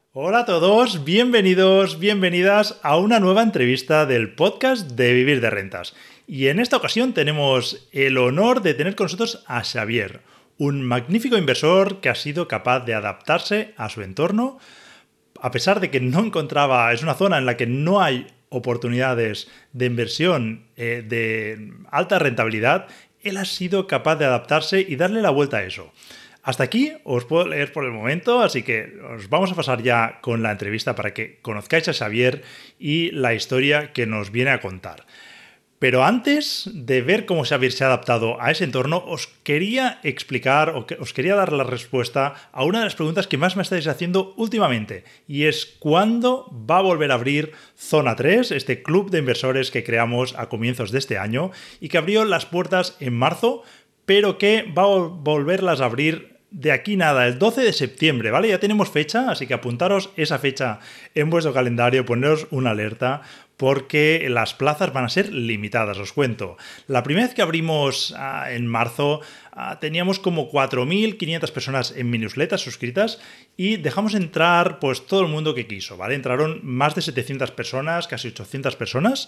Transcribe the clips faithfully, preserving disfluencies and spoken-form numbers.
Hola a todos, bienvenidos, bienvenidas a una nueva entrevista del podcast de Vivir de Rentas. Y en esta ocasión tenemos el honor de tener con nosotros a Xavier, un magnífico inversor que ha sido capaz de adaptarse a su entorno, a pesar de que no encontraba, es una zona en la que no hay oportunidades de inversión eh, de alta rentabilidad, él ha sido capaz de adaptarse y darle la vuelta a eso. Hasta aquí os puedo leer por el momento, así que os vamos a pasar ya con la entrevista para que conozcáis a Xavier y la historia que nos viene a contar. Pero antes de ver cómo Xavier se ha adaptado a ese entorno, os quería explicar, o que os quería dar la respuesta a una de las preguntas que más me estáis haciendo últimamente, y es ¿cuándo va a volver a abrir Zona tres, este club de inversores que creamos a comienzos de este año y que abrió las puertas en marzo, pero que va a volverlas a abrir de aquí nada, el doce de septiembre, ¿vale? Ya tenemos fecha, así que apuntaros esa fecha en vuestro calendario, poneros una alerta, porque las plazas van a ser limitadas, os cuento. La primera vez que abrimos uh, en marzo uh, teníamos como cuatro mil quinientas personas en mi newsletter suscritas y dejamos entrar pues todo el mundo que quiso, ¿vale? Entraron más de setecientas personas, casi ochocientas personas.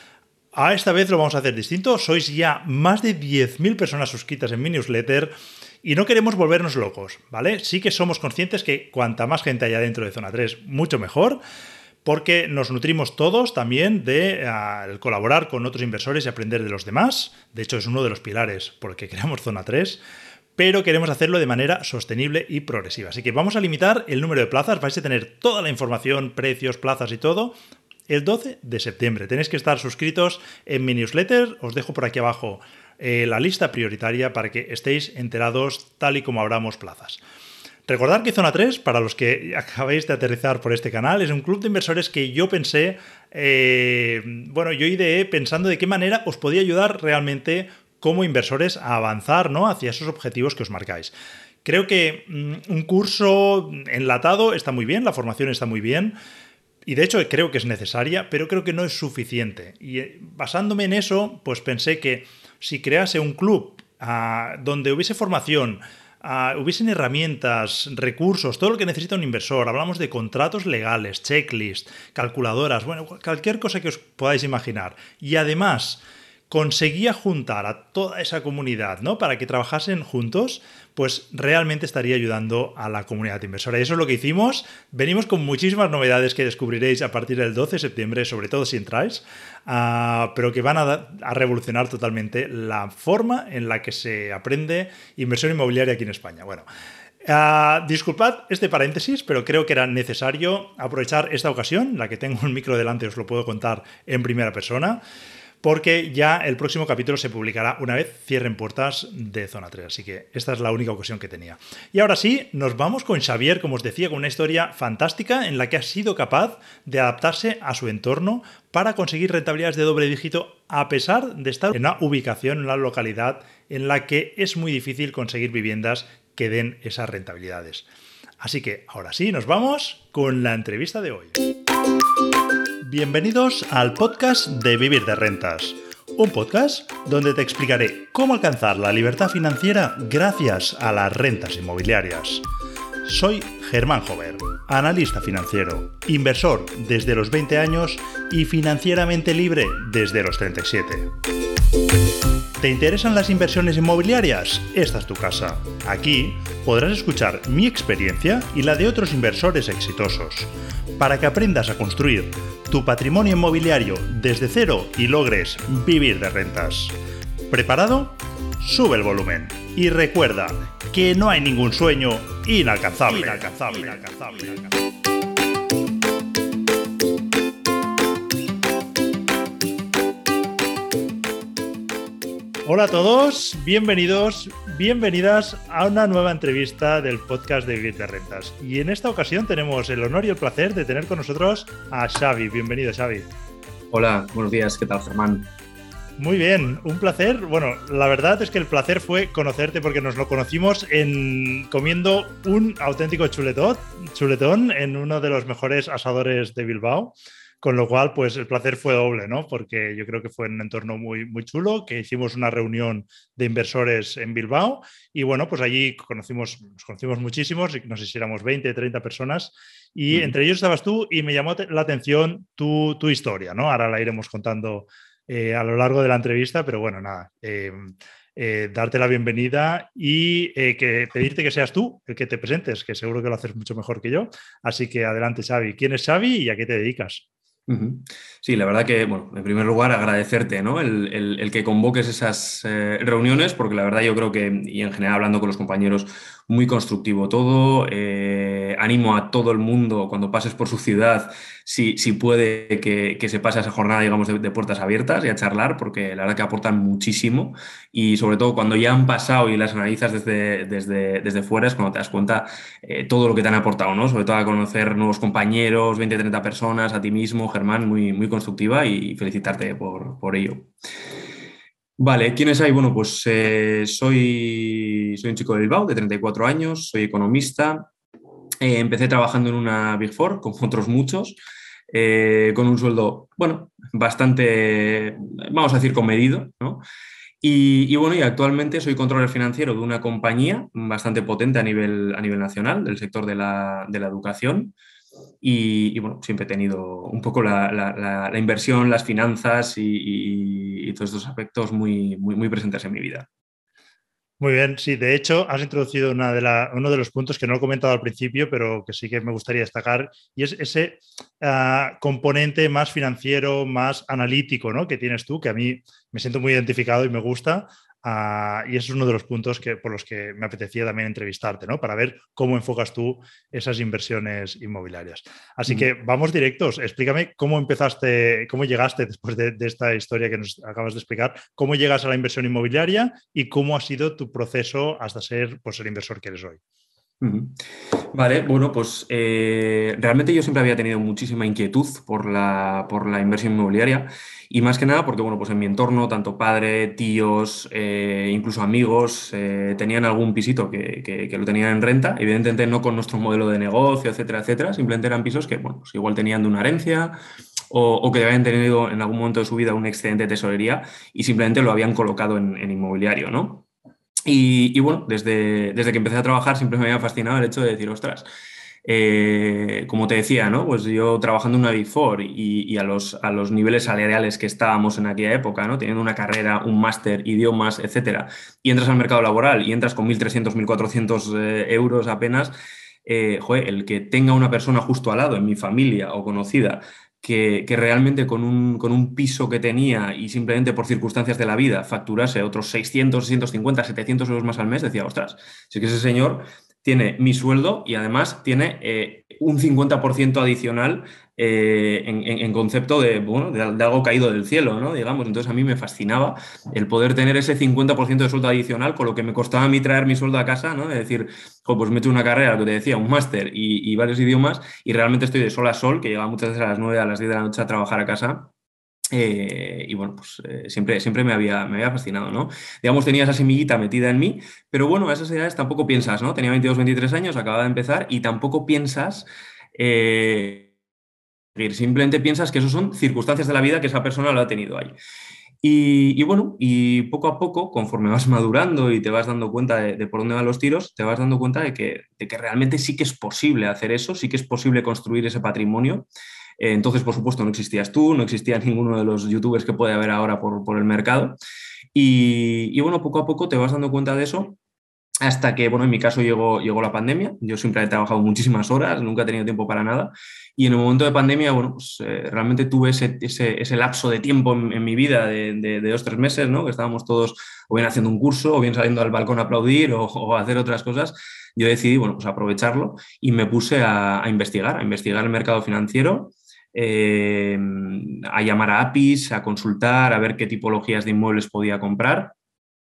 A esta vez lo vamos a hacer distinto. Sois ya más de diez mil personas suscritas en mi newsletter y no queremos volvernos locos, ¿vale? Sí que somos conscientes que cuanta más gente haya dentro de Zona tres, mucho mejor, porque nos nutrimos todos también de uh, colaborar con otros inversores y aprender de los demás. De hecho, es uno de los pilares por el que creamos Zona tres, pero queremos hacerlo de manera sostenible y progresiva. Así que vamos a limitar el número de plazas. Vais a tener toda la información, precios, plazas y todo el doce de septiembre. Tenéis que estar suscritos en mi newsletter. Os dejo por aquí abajo eh, la lista prioritaria para que estéis enterados tal y como abramos plazas. Recordad que Zona tres, para los que acabáis de aterrizar por este canal, es un club de inversores que yo pensé, eh, bueno, yo ideé pensando de qué manera os podía ayudar realmente como inversores a avanzar, ¿no?, hacia esos objetivos que os marcáis. Creo que mm, un curso enlatado está muy bien, la formación está muy bien, y de hecho creo que es necesaria, pero creo que no es suficiente. Y eh, basándome en eso, pues pensé que si crease un club uh, donde hubiese formación, Uh, hubiesen herramientas, recursos, todo lo que necesita un inversor. Hablamos de contratos legales, checklist, calculadoras, bueno, cualquier cosa que os podáis imaginar. Y además conseguía juntar a toda esa comunidad, ¿no?, para que trabajasen juntos, pues realmente estaría ayudando a la comunidad inversora. Y eso es lo que hicimos. Venimos con muchísimas novedades que descubriréis a partir del doce de septiembre, sobre todo si entráis, uh, pero que van a, a revolucionar totalmente la forma en la que se aprende inversión inmobiliaria aquí en España. Bueno, Uh, disculpad este paréntesis, pero creo que era necesario aprovechar esta ocasión, en la que tengo un micro delante, os lo puedo contar en primera persona, porque ya el próximo capítulo se publicará una vez cierren puertas de Zona tres. Así que esta es la única ocasión que tenía. Y ahora sí, nos vamos con Xavier, como os decía, con una historia fantástica en la que ha sido capaz de adaptarse a su entorno para conseguir rentabilidades de doble dígito a pesar de estar en una ubicación, en una localidad en la que es muy difícil conseguir viviendas que den esas rentabilidades. Así que ahora sí, nos vamos con la entrevista de hoy. Bienvenidos al podcast de Vivir de Rentas, un podcast donde te explicaré cómo alcanzar la libertad financiera gracias a las rentas inmobiliarias. Soy Germán Jover, analista financiero, inversor desde los veinte años y financieramente libre desde los treinta y siete. ¿Te interesan las inversiones inmobiliarias? Esta es tu casa. Aquí podrás escuchar mi experiencia y la de otros inversores exitosos, para que aprendas a construir tu patrimonio inmobiliario desde cero y logres vivir de rentas. ¿Preparado? Sube el volumen y recuerda que no hay ningún sueño inalcanzable. inalcanzable, inalcanzable, inalcanzable. Hola a todos, bienvenidos, bienvenidas a una nueva entrevista del podcast de Vivir de Rentas. Y en esta ocasión tenemos el honor y el placer de tener con nosotros a Xavi. Bienvenido, Xavi. Hola, buenos días, ¿qué tal, Germán? Muy bien, un placer. Bueno, la verdad es que el placer fue conocerte porque nos lo conocimos en comiendo un auténtico chuletón, chuletón en uno de los mejores asadores de Bilbao, Con lo cual, pues el placer fue doble, ¿no? Porque yo creo que fue en un entorno muy, muy chulo, que hicimos una reunión de inversores en Bilbao y bueno, pues allí conocimos, nos conocimos muchísimos, no sé si éramos veinte, treinta personas y Ujú. entre ellos estabas tú y me llamó la atención tu, tu historia, ¿no? Ahora la iremos contando eh, a lo largo de la entrevista, pero bueno, nada. Eh, eh, darte la bienvenida y eh, que pedirte que seas tú el que te presentes, que seguro que lo haces mucho mejor que yo. Así que adelante, Xavi. ¿Quién es Xavi y a qué te dedicas? Ujú. Sí, la verdad que, bueno, en primer lugar agradecerte, ¿no? el, el- el que convoques esas eh, reuniones, porque la verdad yo creo que, y en general hablando con los compañeros, muy constructivo todo. Eh, animo a todo el mundo cuando pases por su ciudad, si, si puede, que, que se pase esa jornada, digamos, de, de puertas abiertas y a charlar, porque la verdad que aportan muchísimo y sobre todo cuando ya han pasado y las analizas desde, desde, desde fuera es cuando te das cuenta eh, todo lo que te han aportado, ¿no? Sobre todo a conocer nuevos compañeros, veinte, treinta personas, a ti mismo, Germán, muy, muy constructiva y felicitarte por, por ello. Vale, ¿quiénes hay? Bueno, pues eh, soy, soy un chico de Bilbao de treinta y cuatro años, soy economista. Eh, empecé trabajando en una Big Four, como otros muchos, eh, con un sueldo, bueno, bastante, vamos a decir, comedido, ¿no? Y, y bueno, y actualmente soy controller financiero de una compañía bastante potente a nivel, a nivel nacional, del sector de la, de la educación. Y, y, bueno, siempre he tenido un poco la, la, la, la inversión, las finanzas y, y, y, todos estos aspectos muy, muy, muy presentes en mi vida. Muy bien, sí, de hecho has introducido una de la, uno de los puntos que no he comentado al principio, pero que sí que me gustaría destacar, y es ese uh, componente más financiero, más analítico, ¿no? Que tienes tú, que a mí me siento muy identificado y me gusta, uh, y ese es uno de los puntos que, por los que me apetecía también entrevistarte, ¿no? Para ver cómo enfocas tú esas inversiones inmobiliarias. Así que vamos directos, explícame cómo empezaste, cómo llegaste después de, de esta historia que nos acabas de explicar, cómo llegas a la inversión inmobiliaria y cómo ha sido tu proceso hasta ser pues, el inversor que eres hoy. Uh-huh. Vale, bueno, pues eh, realmente yo siempre había tenido muchísima inquietud por la, por la inversión inmobiliaria y más que nada porque, bueno, pues en mi entorno, tanto padre, tíos, eh, incluso amigos, eh, tenían algún pisito que, que, que lo tenían en renta, evidentemente no con nuestro modelo de negocio, etcétera, etcétera, simplemente eran pisos que, bueno, pues igual tenían de una herencia o, o que habían tenido en algún momento de su vida un excedente de tesorería y simplemente lo habían colocado en, en inmobiliario, ¿no? Y, y, bueno, desde, desde que empecé a trabajar siempre me había fascinado el hecho de decir, ostras, eh, como te decía, ¿no? Pues yo trabajando en una Big Four y, y a, los, a los niveles salariales que estábamos en aquella época, ¿no? Teniendo una carrera, un máster, idiomas, etcétera, y entras al mercado laboral y entras con mil trescientos, mil cuatrocientos eh, euros apenas, eh, joder, el que tenga una persona justo al lado, en mi familia o conocida, que, que, realmente con un, con un piso que tenía y simplemente por circunstancias de la vida facturase otros seiscientos, seiscientos cincuenta, setecientos euros más al mes, decía, ostras, si es que ese señor tiene mi sueldo y además tiene eh, un cincuenta por ciento adicional eh, en, en, en, concepto de, bueno, de, de algo caído del cielo, ¿no? Digamos. Entonces a mí me fascinaba el poder tener ese cincuenta por ciento de sueldo adicional con lo que me costaba a mí traer mi sueldo a casa, ¿no? Es decir, oh, pues me he hecho una carrera, lo que te decía, un máster y, y varios idiomas y realmente estoy de sol a sol, que llegaba muchas veces a las nueve, a las diez de la noche a trabajar a casa. Eh, y bueno, pues eh, siempre, siempre me, había, me había fascinado, ¿no? Digamos, tenía esa semillita metida en mí, pero bueno, a esas edades tampoco piensas, ¿no? Tenía veintidós, veintitrés años, acababa de empezar y tampoco piensas... Eh, simplemente piensas que eso son circunstancias de la vida que esa persona lo ha tenido ahí. Y, y, bueno, y poco a poco, conforme vas madurando y te vas dando cuenta de, de por dónde van los tiros, te vas dando cuenta de que, de que realmente sí que es posible hacer eso, sí que es posible construir ese patrimonio. Eh, entonces, por supuesto, no existías tú, no existía ninguno de los youtubers que puede haber ahora por, por el mercado. Y, y bueno, poco a poco te vas dando cuenta de eso. Hasta que, bueno, en mi caso llegó, llegó la pandemia. Yo siempre he trabajado muchísimas horas, nunca he tenido tiempo para nada. Y en el momento de pandemia, bueno, pues eh, realmente tuve ese, ese, ese lapso de tiempo en, en mi vida de, de, de dos, tres meses, ¿no? Que estábamos todos o bien haciendo un curso o bien saliendo al balcón a aplaudir o, o a hacer otras cosas. Yo decidí, bueno, pues aprovecharlo y me puse a, a investigar, a investigar el mercado financiero. Eh, a llamar a A P Is, a consultar, a ver qué tipologías de inmuebles podía comprar.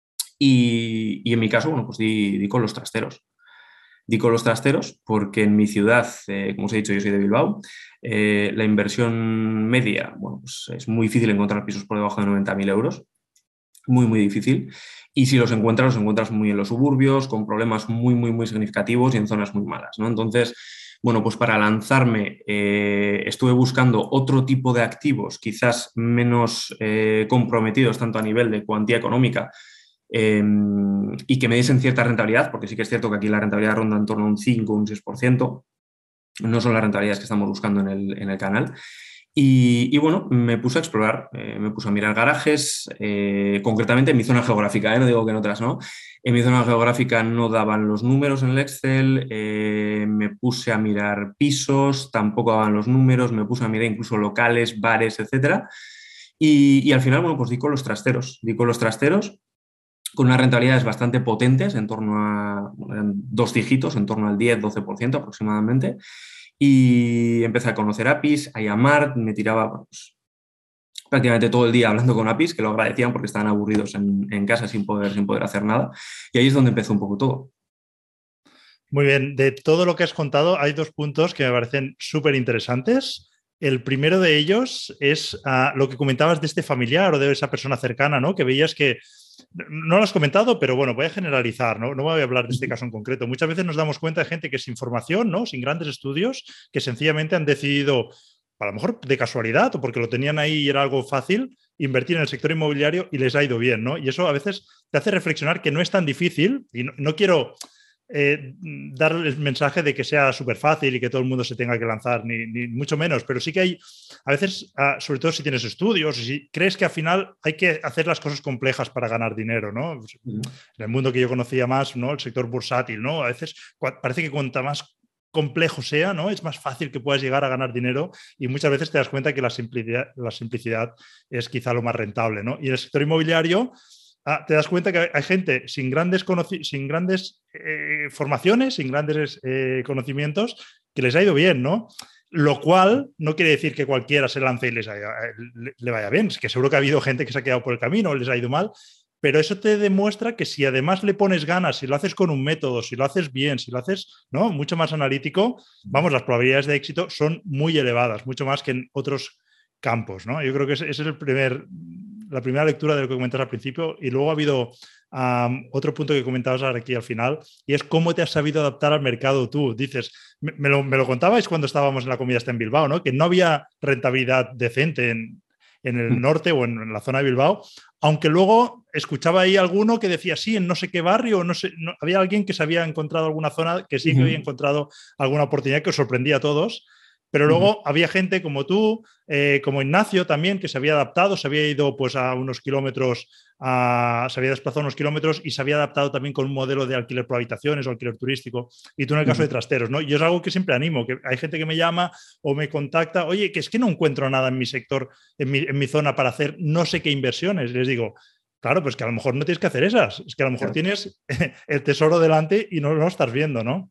Y, y en mi caso, bueno, pues di, di con los trasteros. Di con los trasteros porque en mi ciudad, eh, como os he dicho, yo soy de Bilbao, eh, la inversión media, bueno, pues es muy difícil encontrar pisos por debajo de noventa mil euros, muy, muy difícil. Y si los encuentras, los encuentras muy en los suburbios, con problemas muy, muy, muy significativos y en zonas muy malas, ¿no? Entonces, Bueno, pues para lanzarme eh, estuve buscando otro tipo de activos, quizás menos eh, comprometidos tanto a nivel de cuantía económica eh, y que me diesen cierta rentabilidad, porque sí que es cierto que aquí la rentabilidad ronda en torno a un cinco o un seis por ciento. No son las rentabilidades que estamos buscando en el, en el canal. Y, y, bueno, me puse a explorar, eh, me puse a mirar garajes, eh, concretamente en mi zona geográfica, ¿eh? No digo que en otras no. En mi zona geográfica no daban los números en el Excel, eh, me puse a mirar pisos, tampoco daban los números, me puse a mirar incluso locales, bares, etcétera. Y, y al final, bueno, pues di con los trasteros, di con los trasteros con unas rentabilidades bastante potentes, en torno a en dos dígitos, en torno al diez doce por ciento aproximadamente. Y empecé a conocer A P Is, a llamar, me tiraba pues, prácticamente todo el día hablando con A P Is, que lo agradecían porque estaban aburridos en, en casa sin poder, sin poder hacer nada. Y ahí es donde empezó un poco todo. Muy bien, de todo lo que has contado, hay dos puntos que me parecen súper interesantes. El primero de ellos es uh, lo que comentabas de este familiar o de esa persona cercana, ¿no? Que veías que, no lo has comentado, pero bueno, voy a generalizar, ¿no? No voy a hablar de este caso en concreto. Muchas veces nos damos cuenta de gente que sin formación, ¿no? Sin grandes estudios, que sencillamente han decidido, a lo mejor de casualidad o porque lo tenían ahí y era algo fácil, invertir en el sector inmobiliario y les ha ido bien, ¿no? Y eso a veces te hace reflexionar que no es tan difícil y no, no quiero... Eh, dar el mensaje de que sea súper fácil y que todo el mundo se tenga que lanzar, ni, ni mucho menos, pero sí que hay, a veces, uh, sobre todo si tienes estudios, si crees que al final hay que hacer las cosas complejas para ganar dinero, ¿no? En el mundo que yo conocía más, ¿no? El sector bursátil, ¿no? A veces parece que cuanta más complejo sea, ¿no? Es más fácil que puedas llegar a ganar dinero y muchas veces te das cuenta que la simplicidad, la simplicidad es quizá lo más rentable, ¿no? Y en el sector inmobiliario Ah, te das cuenta que hay gente sin grandes, sin grandes eh, formaciones, sin grandes eh, conocimientos, que les ha ido bien, ¿no? Lo cual no quiere decir que cualquiera se lance y les haya, le, le vaya bien. Es que seguro que ha habido gente que se ha quedado por el camino, les ha ido mal, pero eso te demuestra que si además le pones ganas, si lo haces con un método, si lo haces bien, si lo haces, ¿no? Mucho más analítico, vamos, las probabilidades de éxito son muy elevadas, mucho más que en otros campos, ¿no? Yo creo que ese es el primer... la primera lectura de lo que comentas al principio y luego ha habido um, otro punto que comentabas ahora aquí al final y es cómo te has sabido adaptar al mercado tú. Dices, me, me, lo, me lo contabais cuando estábamos en la comida esta en Bilbao, ¿no? Que no había rentabilidad decente en, en el norte o en, en la zona de Bilbao, aunque luego escuchaba ahí alguno que decía, sí, en no sé qué barrio, no sé, no, había alguien que se había encontrado alguna zona que sí que había encontrado alguna oportunidad que os sorprendía a todos. Pero luego uh-huh. había gente como tú, eh, como Ignacio también, que se había adaptado, se había ido pues, a unos kilómetros, a, se había desplazado unos kilómetros y se había adaptado también con un modelo de alquiler por habitaciones o alquiler turístico. Y tú en el caso uh-huh. de trasteros, ¿no? Y es algo que siempre animo, que hay gente que me llama o me contacta, oye, que es que no encuentro nada en mi sector, en mi, en mi zona para hacer no sé qué inversiones. Les digo, claro, pues que a lo mejor no tienes que hacer esas, es que a lo mejor claro. tienes el tesoro delante y no lo estás viendo, ¿no?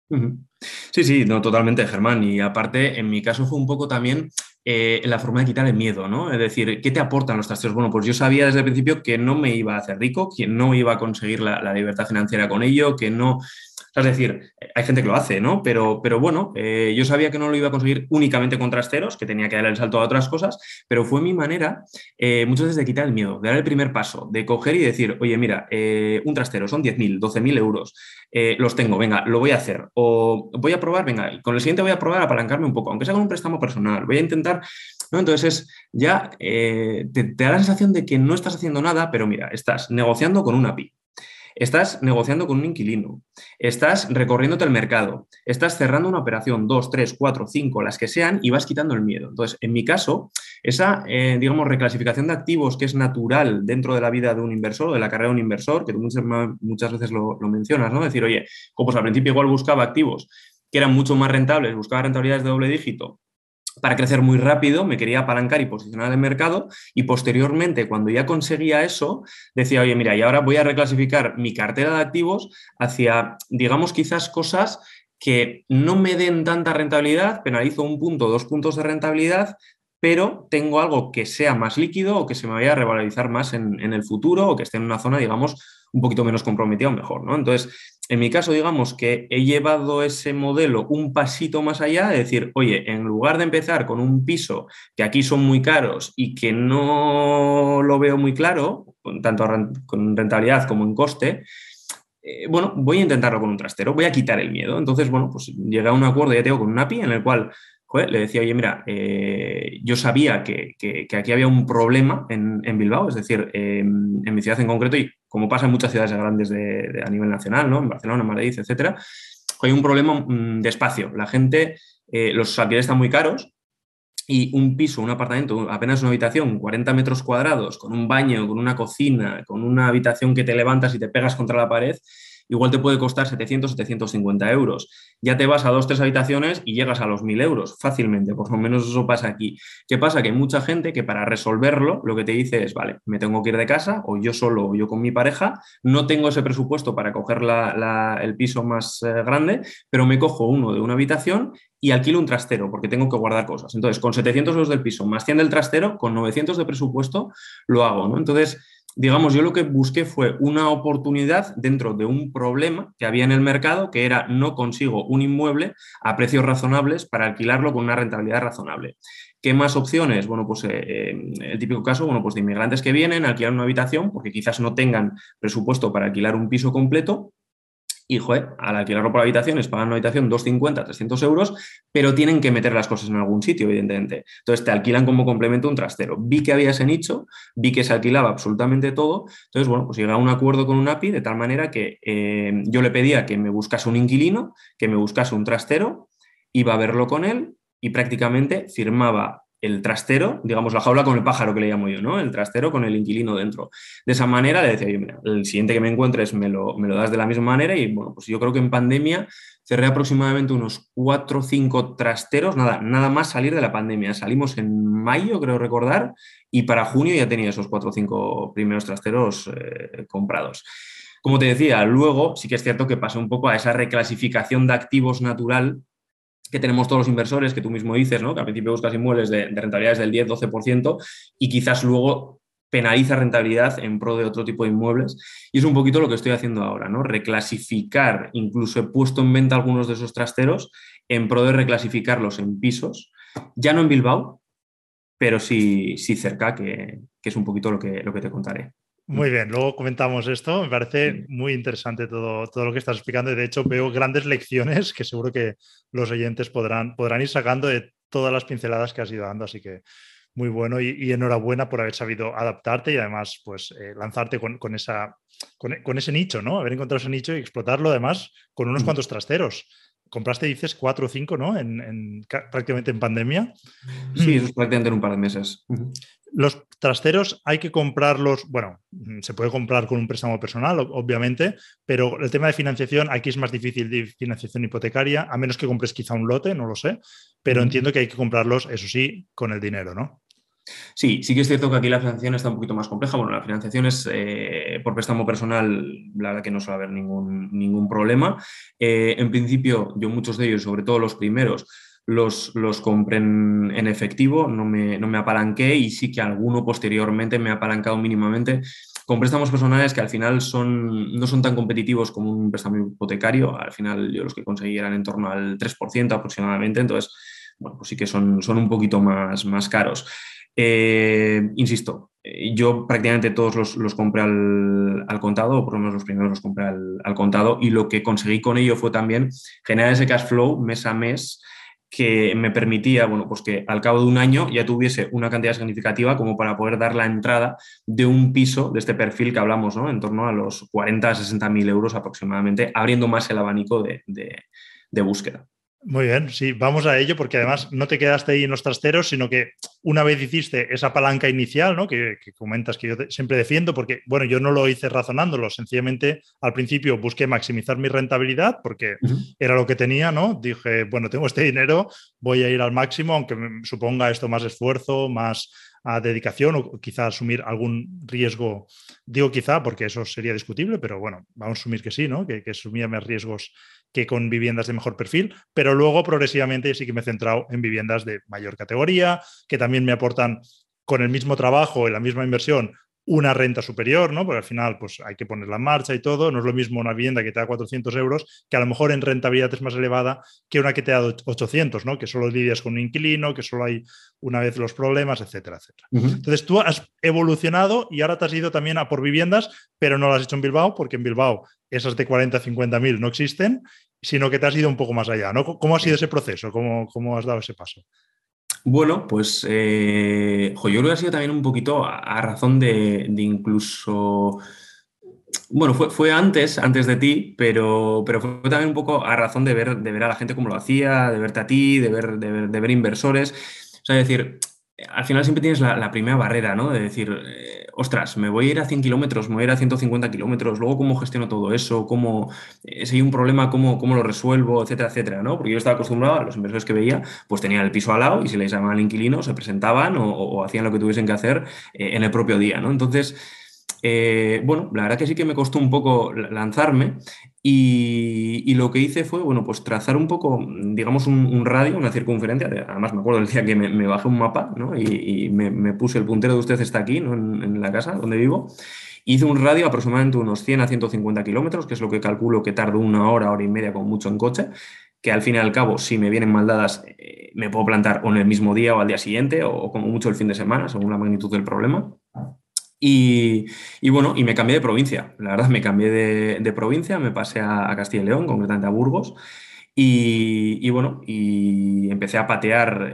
Sí, sí, no, totalmente, Germán. Y aparte, en mi caso fue un poco también eh, la forma de quitar el miedo, ¿no? Es decir, ¿qué te aportan los trasteros? Bueno, pues yo sabía desde el principio que no me iba a hacer rico, que no iba a conseguir la, la libertad financiera con ello, que no... Es decir, hay gente que lo hace, ¿no? Pero, pero bueno, eh, yo sabía que no lo iba a conseguir únicamente con trasteros, que tenía que dar el salto a otras cosas, pero fue mi manera eh, muchas veces de quitar el miedo, de dar el primer paso, de coger y decir, oye, mira, eh, un trastero son diez mil, doce mil euros, eh, los tengo, venga, lo voy a hacer. O voy a probar, venga, con el siguiente voy a probar a apalancarme un poco, aunque sea con un préstamo personal, voy a intentar, ¿no? Entonces es, ya eh, te, te da la sensación de que no estás haciendo nada, pero mira, estás negociando con una A P I. Estás negociando con un inquilino, estás recorriéndote el mercado, estás cerrando una operación, dos, tres, cuatro, cinco, las que sean, y vas quitando el miedo. Entonces, en mi caso, esa, eh, digamos, reclasificación de activos que es natural dentro de la vida de un inversor, o de la carrera de un inversor, que tú muchas, muchas veces lo, lo mencionas, ¿no? Decir, oye, como pues al principio igual buscaba activos que eran mucho más rentables, buscaba rentabilidades de doble dígito, para crecer muy rápido, me quería apalancar y posicionar en el mercado y posteriormente, cuando ya conseguía eso, decía, oye, mira, y ahora voy a reclasificar mi cartera de activos hacia, digamos, quizás cosas que no me den tanta rentabilidad, penalizo un punto, dos puntos de rentabilidad, pero tengo algo que sea más líquido o que se me vaya a revalorizar más en, en el futuro o que esté en una zona, digamos, un poquito menos comprometida o mejor, ¿no? Entonces, en mi caso, digamos que he llevado ese modelo un pasito más allá, de decir, oye, en lugar de empezar con un piso que aquí son muy caros y que no lo veo muy claro, tanto con rentabilidad como en coste, eh, bueno, voy a intentarlo con un trastero, voy a quitar el miedo. Entonces, bueno, pues llegué a un acuerdo, ya tengo, con un A P I en el cual joder, le decía, oye, mira, eh, yo sabía que, que, que aquí había un problema en, en Bilbao, es decir, eh, en mi ciudad en concreto, y como pasa en muchas ciudades grandes de, de, a nivel nacional, ¿no? En Barcelona, Madrid, etcétera, hay un problema mmm, de espacio. La gente, eh, los alquileres están muy caros y un piso, un apartamento, apenas una habitación, cuarenta metros cuadrados, con un baño, con una cocina, con una habitación que te levantas y te pegas contra la pared, igual te puede costar setecientos, setecientos cincuenta euros. Ya te vas a dos, tres habitaciones y llegas a los mil euros fácilmente, por lo menos eso pasa aquí. ¿Qué pasa? Que hay mucha gente que para resolverlo lo que te dice es, vale, me tengo que ir de casa, o yo solo o yo con mi pareja, no tengo ese presupuesto para coger la, la, el piso más eh, grande, pero me cojo uno de una habitación y alquilo un trastero porque tengo que guardar cosas. Entonces, con setecientos euros del piso más cien del trastero, con novecientos de presupuesto, lo hago, ¿no? Entonces, digamos, yo lo que busqué fue una oportunidad dentro de un problema que había en el mercado, que era no consigo un inmueble a precios razonables para alquilarlo con una rentabilidad razonable. ¿Qué más opciones? Bueno, pues eh, el típico caso, bueno, pues de inmigrantes que vienen a alquilar una habitación porque quizás no tengan presupuesto para alquilar un piso completo. Y, joder, al alquilarlo por habitaciones, pagan una habitación doscientos cincuenta, trescientos euros, pero tienen que meter las cosas en algún sitio, evidentemente. Entonces, te alquilan como complemento un trastero. Vi que había ese nicho, vi que se alquilaba absolutamente todo. Entonces, bueno, pues llegué a un acuerdo con un A P I de tal manera que eh, yo le pedía que me buscase un inquilino, que me buscase un trastero, iba a verlo con él y prácticamente firmaba el trastero, digamos, la jaula con el pájaro que le llamo yo, ¿no? El trastero con el inquilino dentro. De esa manera le decía yo, mira, el siguiente que me encuentres me lo, me lo das de la misma manera y, bueno, pues yo creo que en pandemia cerré aproximadamente unos cuatro o cinco trasteros, nada, nada más salir de la pandemia. Salimos en mayo, creo recordar, y para junio ya tenía esos cuatro o cinco primeros trasteros eh, comprados. Como te decía, luego sí que es cierto que pasé un poco a esa reclasificación de activos natural que tenemos todos los inversores, que tú mismo dices, ¿no? Que al principio buscas inmuebles de, de rentabilidades del diez doce por ciento y quizás luego penaliza rentabilidad en pro de otro tipo de inmuebles. Y es un poquito lo que estoy haciendo ahora, ¿no? Reclasificar, incluso he puesto en venta algunos de esos trasteros en pro de reclasificarlos en pisos, ya no en Bilbao, pero sí, sí cerca, que, que es un poquito lo que, lo que te contaré. Muy bien, luego comentamos esto. Me parece muy interesante todo, todo lo que estás explicando y de hecho veo grandes lecciones que seguro que los oyentes podrán, podrán ir sacando de todas las pinceladas que has ido dando, así que muy bueno y, y enhorabuena por haber sabido adaptarte y además pues eh, lanzarte con, con, esa, con, con ese nicho, ¿no? Haber encontrado ese nicho y explotarlo además con unos cuantos trasteros. Compraste, dices, cuatro o cinco, ¿no? En, en, prácticamente en pandemia. Sí, eso es prácticamente en un par de meses. Uh-huh. Los trasteros hay que comprarlos, bueno, se puede comprar con un préstamo personal, obviamente, pero el tema de financiación, aquí es más difícil de financiación hipotecaria, a menos que compres quizá un lote, no lo sé, pero uh-huh. entiendo que hay que comprarlos, eso sí, con el dinero, ¿no? Sí, sí que es cierto que aquí la financiación está un poquito más compleja. Bueno, la financiación es eh, por préstamo personal, la verdad que no suele haber ningún, ningún problema. Eh, en principio, yo muchos de ellos, sobre todo los primeros, los, los compré en, en efectivo, no me, no me apalanqué y sí que alguno posteriormente me ha apalancado mínimamente con préstamos personales que al final son, no son tan competitivos como un préstamo hipotecario. Al final yo los que conseguí eran en torno al tres por ciento aproximadamente, entonces, bueno, pues sí que son, son un poquito más, más caros. Eh, insisto, yo prácticamente todos los, los compré al, al contado, o por lo menos los primeros los compré al, al contado, y lo que conseguí con ello fue también generar ese cash flow mes a mes que me permitía, bueno, pues que al cabo de un año ya tuviese una cantidad significativa como para poder dar la entrada de un piso de este perfil que hablamos, ¿no? En torno a los cuarenta a sesenta mil euros aproximadamente, abriendo más el abanico de, de, de búsqueda. Muy bien, sí, vamos a ello porque además no te quedaste ahí en los trasteros, sino que una vez hiciste esa palanca inicial, ¿no? que, que comentas que yo te, siempre defiendo, porque, bueno, yo no lo hice razonándolo, sencillamente al principio busqué maximizar mi rentabilidad porque uh-huh. era lo que tenía, ¿no? Dije, bueno, tengo este dinero, voy a ir al máximo, aunque me suponga esto más esfuerzo, más a dedicación o quizá asumir algún riesgo. Digo quizá porque eso sería discutible, pero bueno, vamos a asumir que sí, ¿no? Que, que asumía más riesgos que con viviendas de mejor perfil, pero luego progresivamente sí que me he centrado en viviendas de mayor categoría, que también me aportan con el mismo trabajo y la misma inversión una renta superior, ¿no? Porque al final pues, hay que ponerla en marcha y todo. No es lo mismo una vivienda que te da cuatrocientos euros, que a lo mejor en rentabilidad es más elevada que una que te da ochocientos, ¿no? Que solo lidias con un inquilino, que solo hay una vez los problemas, etcétera, etcétera. Uh-huh. Entonces tú has evolucionado y ahora te has ido también a por viviendas, pero no lo has hecho en Bilbao, porque en Bilbao esas de cuarenta a cincuenta mil no existen, sino que te has ido un poco más allá, ¿no? ¿Cómo ha sido ese proceso? ¿Cómo, cómo has dado ese paso? Bueno, pues eh, jo, yo creo que ha sido también un poquito a, a razón de, de incluso... Bueno, fue, fue antes, antes de ti, pero, pero fue también un poco a razón de ver, de ver a la gente cómo lo hacía, de verte a ti, de ver, de ver, de ver inversores. O sea, es decir, al final siempre tienes la, la primera barrera, ¿no? De decir, eh, ostras, me voy a ir a cien kilómetros, me voy a ir a ciento cincuenta kilómetros, luego cómo gestiono todo eso, cómo, eh, si hay un problema, cómo, cómo lo resuelvo, etcétera, etcétera, ¿no? Porque yo estaba acostumbrado a los inversores que veía, pues tenían el piso al lado y si les llamaban al inquilino, se presentaban o, o hacían lo que tuviesen que hacer eh, en el propio día, ¿no? Entonces... Eh, bueno, la verdad que sí que me costó un poco lanzarme y, y, lo que hice fue, bueno, pues trazar un poco, digamos, un, un radio, una circunferencia. Además, me acuerdo el día que me, me bajé un mapa, ¿no? Y, y me, me, puse el puntero de usted está aquí, ¿no? En, en la casa donde vivo. Hice un radio aproximadamente unos cien a ciento cincuenta kilómetros, que es lo que calculo que tardo una hora, hora y media con mucho en coche, que al fin y al cabo, si me vienen mal dadas, eh, me puedo plantar o en el mismo día o al día siguiente, o como mucho el fin de semana, según la magnitud del problema. Y, y, bueno, y me cambié de provincia, la verdad, me cambié de, de provincia, me pasé a, a Castilla y León, concretamente a Burgos, y, y bueno, y empecé a patear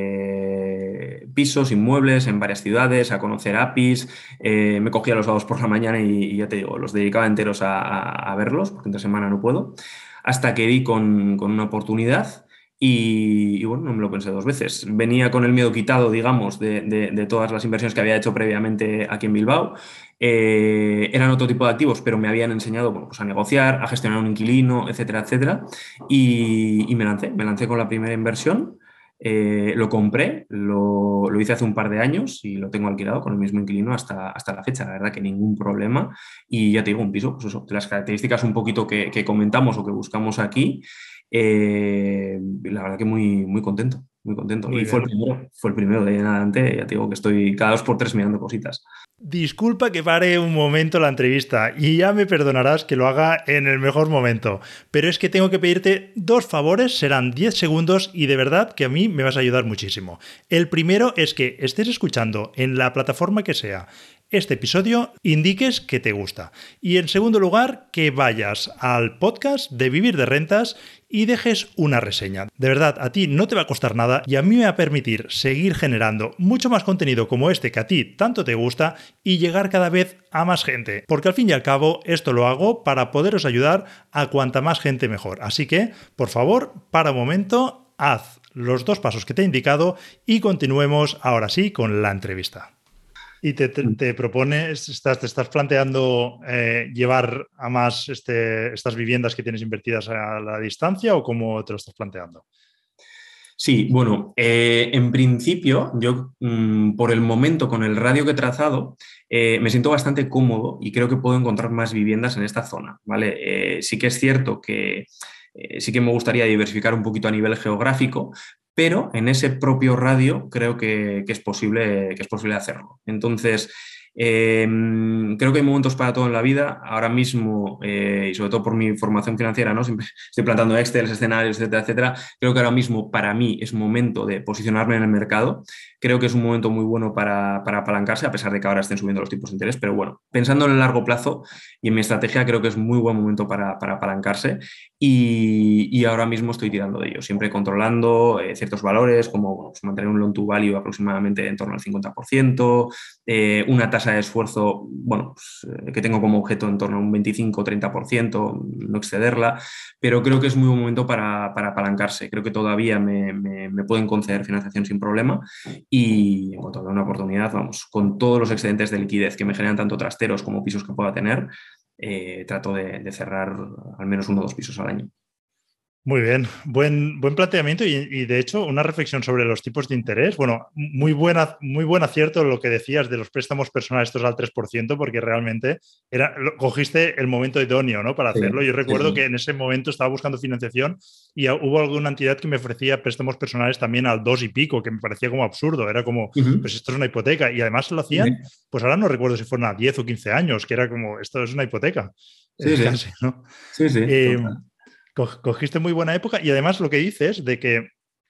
eh, pisos, inmuebles en varias ciudades, a conocer A P Is, eh, me cogía los sábados por la mañana y, y ya te digo, los dedicaba enteros a, a, a verlos, porque entre semana no puedo, hasta que di con, con una oportunidad. Y, y bueno, no me lo pensé dos veces. Venía con el miedo quitado, digamos, de, de, de todas las inversiones que había hecho previamente aquí en Bilbao. Eh, eran otro tipo de activos, pero me habían enseñado, bueno, pues a negociar, a gestionar un inquilino, etcétera, etcétera. Y, y me lancé, me lancé con la primera inversión. Eh, lo compré, lo, lo hice hace un par de años y lo tengo alquilado con el mismo inquilino hasta, hasta la fecha. La verdad que ningún problema. Y ya te digo, un piso, pues eso, de las características un poquito que, que comentamos o que buscamos aquí. Eh, la verdad que muy, muy contento, muy contento. Muy y fue el bien. primero, fue el primero de ahí en adelante, ya te digo que estoy cada dos por tres mirando cositas. Disculpa que pare un momento la entrevista y ya me perdonarás que lo haga en el mejor momento, pero es que tengo que pedirte dos favores, serán diez segundos y de verdad que a mí me vas a ayudar muchísimo. El primero es que estés escuchando en la plataforma que sea este episodio, indiques que te gusta. Y en segundo lugar, que vayas al podcast de Vivir de Rentas y dejes una reseña. De verdad, a ti no te va a costar nada y a mí me va a permitir seguir generando mucho más contenido como este que a ti tanto te gusta y llegar cada vez a más gente. Porque al fin y al cabo esto lo hago para poderos ayudar a cuanta más gente mejor. Así que, por favor, para un momento, haz los dos pasos que te he indicado y continuemos ahora sí con la entrevista. Y te, te, te propones, estás, te estás planteando eh, llevar a más este, estas viviendas que tienes invertidas a la distancia o cómo te lo estás planteando? Sí, bueno, eh, en principio yo mmm, por el momento con el radio que he trazado eh, me siento bastante cómodo y creo que puedo encontrar más viviendas en esta zona, ¿vale? Eh, sí que es cierto que eh, sí que me gustaría diversificar un poquito a nivel geográfico, pero en ese propio radio creo que, que, es, posible, que es posible hacerlo. Entonces, eh, creo que hay momentos para todo en la vida. Ahora mismo, eh, y sobre todo por mi formación financiera, ¿no? Siempre estoy plantando Excel, escenarios, etcétera, etcétera. Creo que ahora mismo para mí es momento de posicionarme en el mercado. Creo que es un momento muy bueno para, para apalancarse, a pesar de que ahora estén subiendo los tipos de interés. Pero bueno, pensando en el largo plazo y en mi estrategia, creo que es muy buen momento para, para apalancarse. Y, y ahora mismo estoy tirando de ello, siempre controlando eh, ciertos valores, como bueno, pues mantener un loan to value aproximadamente en torno al cincuenta por ciento, eh, una tasa de esfuerzo bueno, pues, eh, que tengo como objeto en torno a un veinticinco o treinta por ciento, no excederla, pero creo que es muy buen momento para, para apalancarse. Creo que todavía me, me, me pueden conceder financiación sin problema y en cuanto a una oportunidad, vamos, con todos los excedentes de liquidez que me generan tanto trasteros como pisos que pueda tener, Eh, trato de, de cerrar al menos uno o dos pisos al año. Muy bien, buen, buen planteamiento y, y, de hecho una reflexión sobre los tipos de interés. Bueno, muy, buena, muy buen acierto lo que decías de los préstamos personales estos al tres por ciento porque realmente era, lo, cogiste el momento idóneo, ¿no? Para Sí, hacerlo. Yo sí, recuerdo sí. que en ese momento estaba buscando financiación y hubo alguna entidad que me ofrecía préstamos personales también al dos y pico, que me parecía como absurdo. Era como, Uh-huh. pues esto es una hipoteca y además lo Sí, sí, hacían, pues ahora no recuerdo si fueron a diez o quince años, que era como, esto es una hipoteca, sí, eh, sí, casi, ¿no? sí, sí, Eh, total. Cogiste muy buena época y además lo que dices de que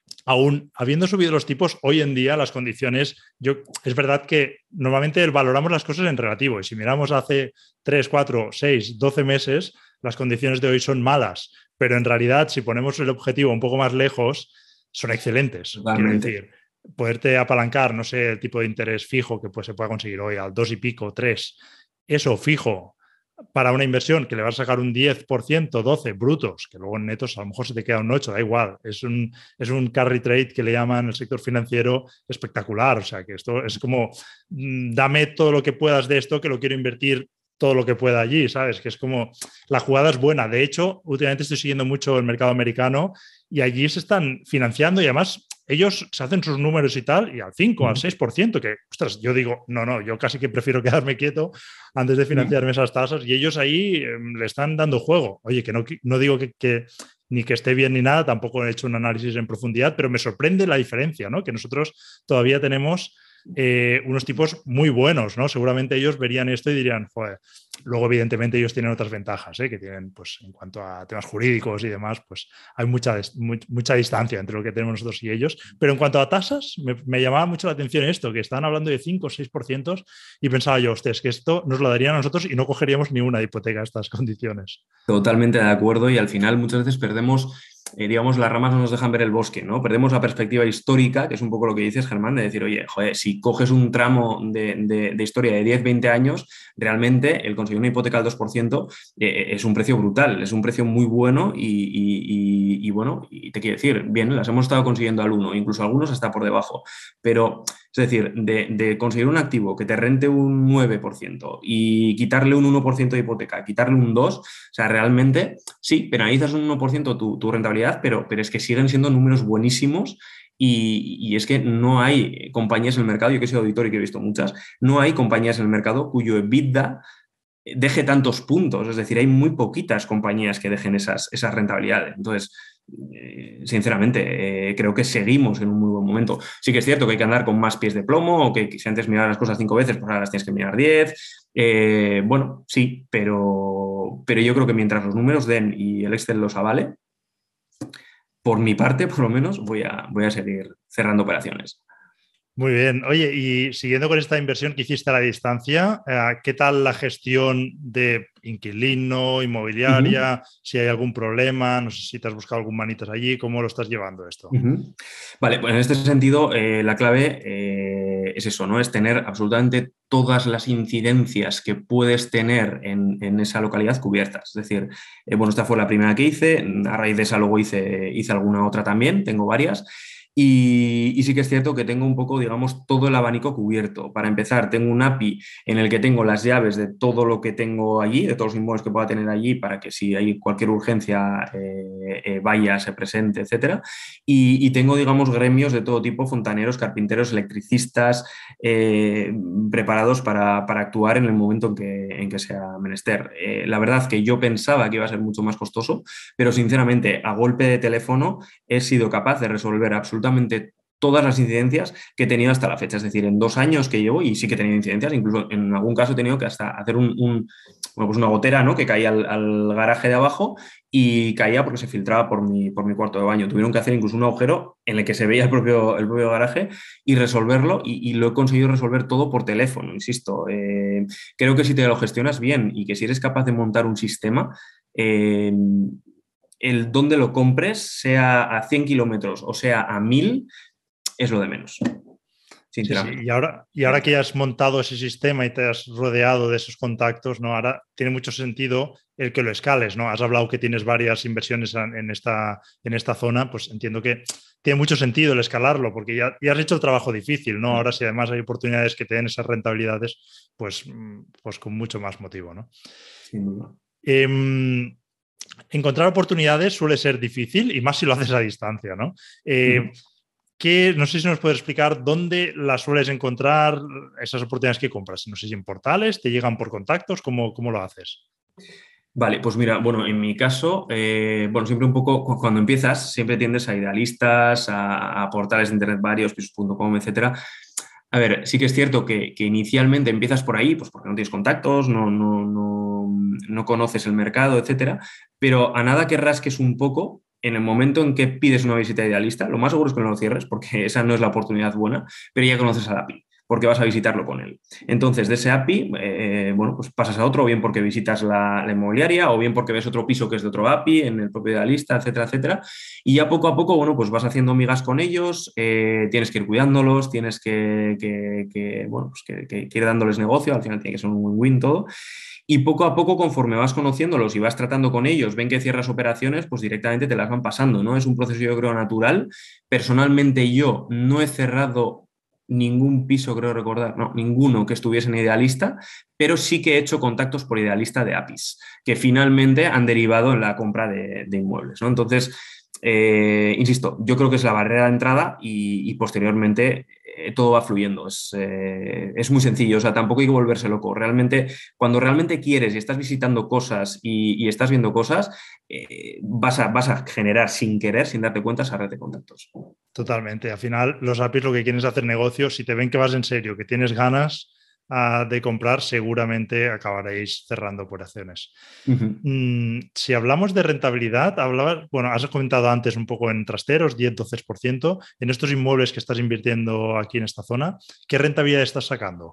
aún habiendo subido los tipos, hoy en día las condiciones, yo, es verdad que normalmente valoramos las cosas en relativo y si miramos hace tres, cuatro, seis, doce meses, las condiciones de hoy son malas, pero en realidad si ponemos el objetivo un poco más lejos, son excelentes. Quiero Totalmente. decir, poderte apalancar, no sé, el tipo de interés fijo que pues, se pueda conseguir hoy al dos y pico, tres, eso fijo para una inversión que le vas a sacar un diez por ciento, doce brutos, que luego en netos a lo mejor se te queda un ocho, da igual. Es un, es un carry trade que le llaman el sector financiero espectacular. O sea, que esto es como, mmm, dame todo lo que puedas de esto, que lo quiero invertir todo lo que pueda allí, ¿sabes? Que es como, la jugada es buena. De hecho, últimamente estoy siguiendo mucho el mercado americano y allí se están financiando y además ellos se hacen sus números y tal, y al cinco, al seis por ciento, que, ostras, yo digo, no, no, yo casi que prefiero quedarme quieto antes de financiarme esas tasas, y ellos ahí eh, le están dando juego. Oye, que no, no digo que, que, ni que esté bien ni nada, tampoco he hecho un análisis en profundidad, pero me sorprende la diferencia, ¿no? Que nosotros todavía tenemos eh, unos tipos muy buenos, ¿no? Seguramente ellos verían esto y dirían, joder, luego evidentemente ellos tienen otras ventajas, ¿eh? Que tienen, pues, en cuanto a temas jurídicos y demás, pues hay mucha, mucha distancia entre lo que tenemos nosotros y ellos, pero en cuanto a tasas, me, me llamaba mucho la atención esto, que estaban hablando de cinco o seis por ciento y pensaba yo, hostia, es que esto nos lo darían a nosotros y no cogeríamos ni una hipoteca a estas condiciones. Totalmente de acuerdo y al final muchas veces perdemos, eh, digamos, las ramas no nos dejan ver el bosque, ¿no? Perdemos la perspectiva histórica, que es un poco lo que dices, Germán, de decir, oye, joder, si coges un tramo de, de, de historia de diez, veinte años, realmente el conseguir una hipoteca al dos por ciento eh, es un precio brutal, es un precio muy bueno y, y, y, y, bueno, y te quiero decir, bien, las hemos estado consiguiendo al uno, incluso algunos hasta por debajo, pero es decir, de, de conseguir un activo que te rente un nueve por ciento y quitarle un uno por ciento de hipoteca, quitarle un dos por ciento, o sea, realmente sí, penalizas un uno por ciento tu, tu rentabilidad, pero, pero es que siguen siendo números buenísimos y, y, es que no hay compañías en el mercado, yo que soy auditor y que he visto muchas, no hay compañías en el mercado cuyo EBITDA deje tantos puntos, es decir, hay muy poquitas compañías que dejen esas, esas rentabilidades. Entonces, eh, sinceramente, eh, creo que seguimos en un muy buen momento. Sí que es cierto que hay que andar con más pies de plomo, o que si antes mirabas las cosas cinco veces, pues ahora las tienes que mirar diez. Eh, bueno, sí, pero, pero yo creo que mientras los números den y el Excel los avale, por mi parte, por lo menos, voy a, voy a seguir cerrando operaciones. Muy bien. Oye, y siguiendo con esta inversión que hiciste a la distancia, eh, ¿qué tal la gestión de inquilino, Uh -huh. inmobiliaria? Si hay algún problema, no sé si te has buscado algún manitas allí, ¿cómo lo estás llevando esto? Uh-huh. Vale, pues en este sentido, eh, la clave eh, es eso, ¿no? Es tener absolutamente todas las incidencias que puedes tener en, en esa localidad cubiertas. Es decir, eh, bueno, esta fue la primera que hice, a raíz de esa luego hice, hice alguna otra también, tengo varias. Y, y sí que es cierto que tengo un poco, digamos, todo el abanico cubierto. Para empezar, tengo un A P I en el que tengo las llaves de todo lo que tengo allí, de todos los inmuebles que pueda tener allí, para que si hay cualquier urgencia eh, eh, vaya, se presente, etcétera. Y, y, tengo, digamos, gremios de todo tipo, fontaneros, carpinteros, electricistas, eh, preparados para, para, actuar en el momento en que, en que sea menester. Eh, la verdad que yo pensaba que iba a ser mucho más costoso, pero sinceramente, a golpe de teléfono he sido capaz de resolver absolutamente todas las incidencias que he tenido hasta la fecha. Es decir, en dos años que llevo, y sí que he tenido incidencias, incluso en algún caso he tenido que hasta hacer un, un bueno, pues una gotera, ¿no? Que caía al, al garaje de abajo y caía porque se filtraba por mi, por mi cuarto de baño. Tuvieron que hacer incluso un agujero en el que se veía el propio, el propio garaje y resolverlo, y, y lo he conseguido resolver todo por teléfono, insisto. Eh, creo que si te lo gestionas bien y que si eres capaz de montar un sistema, eh, el dónde lo compres, sea a cien kilómetros o sea a mil, es lo de menos, Sí, sí. sinceramente. Y ahora, y ahora que ya has montado ese sistema y te has rodeado de esos contactos, ¿no? Ahora tiene mucho sentido el que lo escales, ¿no? Has hablado que tienes varias inversiones en esta, en esta zona, pues entiendo que tiene mucho sentido el escalarlo, porque ya, ya has hecho el trabajo difícil, ¿no? Ahora si además hay oportunidades que te den esas rentabilidades, pues, pues con mucho más motivo, ¿no? Sin duda. Eh, encontrar oportunidades suele ser difícil y más si lo haces a distancia, ¿no? Eh, uh-huh. ¿Qué, no sé si nos puedes explicar dónde las sueles encontrar, esas oportunidades que compras. No sé si en portales, te llegan por contactos, ¿cómo, cómo lo haces? Vale, pues mira, bueno, en mi caso, eh, bueno, siempre un poco, cuando empiezas, siempre tiendes a Idealistas, a, a portales de internet varios, pisos punto com, etcétera. A ver, sí que es cierto que, que inicialmente empiezas por ahí, pues porque no tienes contactos, no, no, no, no conoces el mercado, etcétera, pero a nada que rasques un poco, en el momento en que pides una visita Idealista, lo más seguro es que no lo cierres, porque esa no es la oportunidad buena, pero ya conoces al A P I, porque vas a visitarlo con él. Entonces, de ese A P I, eh, bueno, pues pasas a otro, o bien porque visitas la, la inmobiliaria, o bien porque ves otro piso que es de otro A P I, en el propio Idealista, etcétera, etcétera. Y ya poco a poco, bueno, pues vas haciendo migas con ellos, eh, tienes que ir cuidándolos, tienes que, que, que bueno, pues que, que, que ir dándoles negocio, al final tiene que ser un win-win todo. Y poco a poco, conforme vas conociéndolos y vas tratando con ellos, ven que cierras operaciones, pues directamente te las van pasando, ¿no? Es un proceso, yo creo, natural. Personalmente, yo no he cerrado ningún piso, creo recordar, no, ninguno que estuviese en Idealista, pero sí que he hecho contactos por Idealista de A P Is, que finalmente han derivado en la compra de, de inmuebles, ¿no? Entonces, eh, insisto, yo creo que es la barrera de entrada y, y posteriormente eh, todo va fluyendo. Es, eh, es muy sencillo, o sea, tampoco hay que volverse loco. Realmente, cuando realmente quieres y estás visitando cosas y, y estás viendo cosas, eh, vas, a, vas a generar sin querer, sin darte cuenta, esa red de contactos. Totalmente. Al final, los A P Is lo que quieren es hacer negocios. Si te ven que vas en serio, que tienes ganas uh, de comprar, seguramente acabaréis cerrando operaciones. Uh-huh. Mm, si hablamos de rentabilidad, hablabas, bueno, has comentado antes un poco en trasteros, diez a doce por ciento. En estos inmuebles que estás invirtiendo aquí en esta zona, ¿qué rentabilidad estás sacando?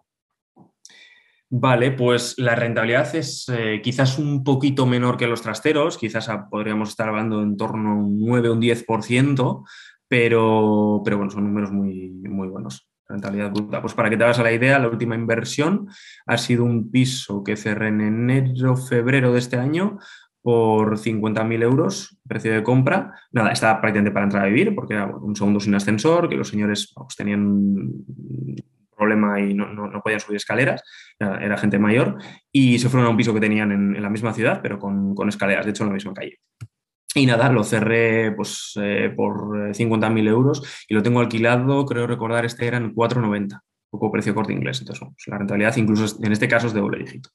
Vale, pues la rentabilidad es eh, quizás un poquito menor que los trasteros, quizás a, podríamos estar hablando en torno a un nueve o un diez por ciento, pero, pero bueno, son números muy, muy buenos. Rentabilidad bruta. Pues para que te hagas a la idea, la última inversión ha sido un piso que cerré en enero, febrero de este año por cincuenta mil euros, precio de compra. Nada, estaba prácticamente para entrar a vivir porque era un segundo sin ascensor, que los señores pues, tenían problema y no, no, no podían subir escaleras, era, era gente mayor, y se fueron a un piso que tenían en, en la misma ciudad, pero con, con escaleras, de hecho en la misma calle. Y nada, lo cerré pues, eh, por cincuenta mil euros y lo tengo alquilado, creo recordar, este era en cuatro noventa, poco precio Corte Inglés. Entonces, bueno, pues la rentabilidad incluso en este caso es de doble dígito.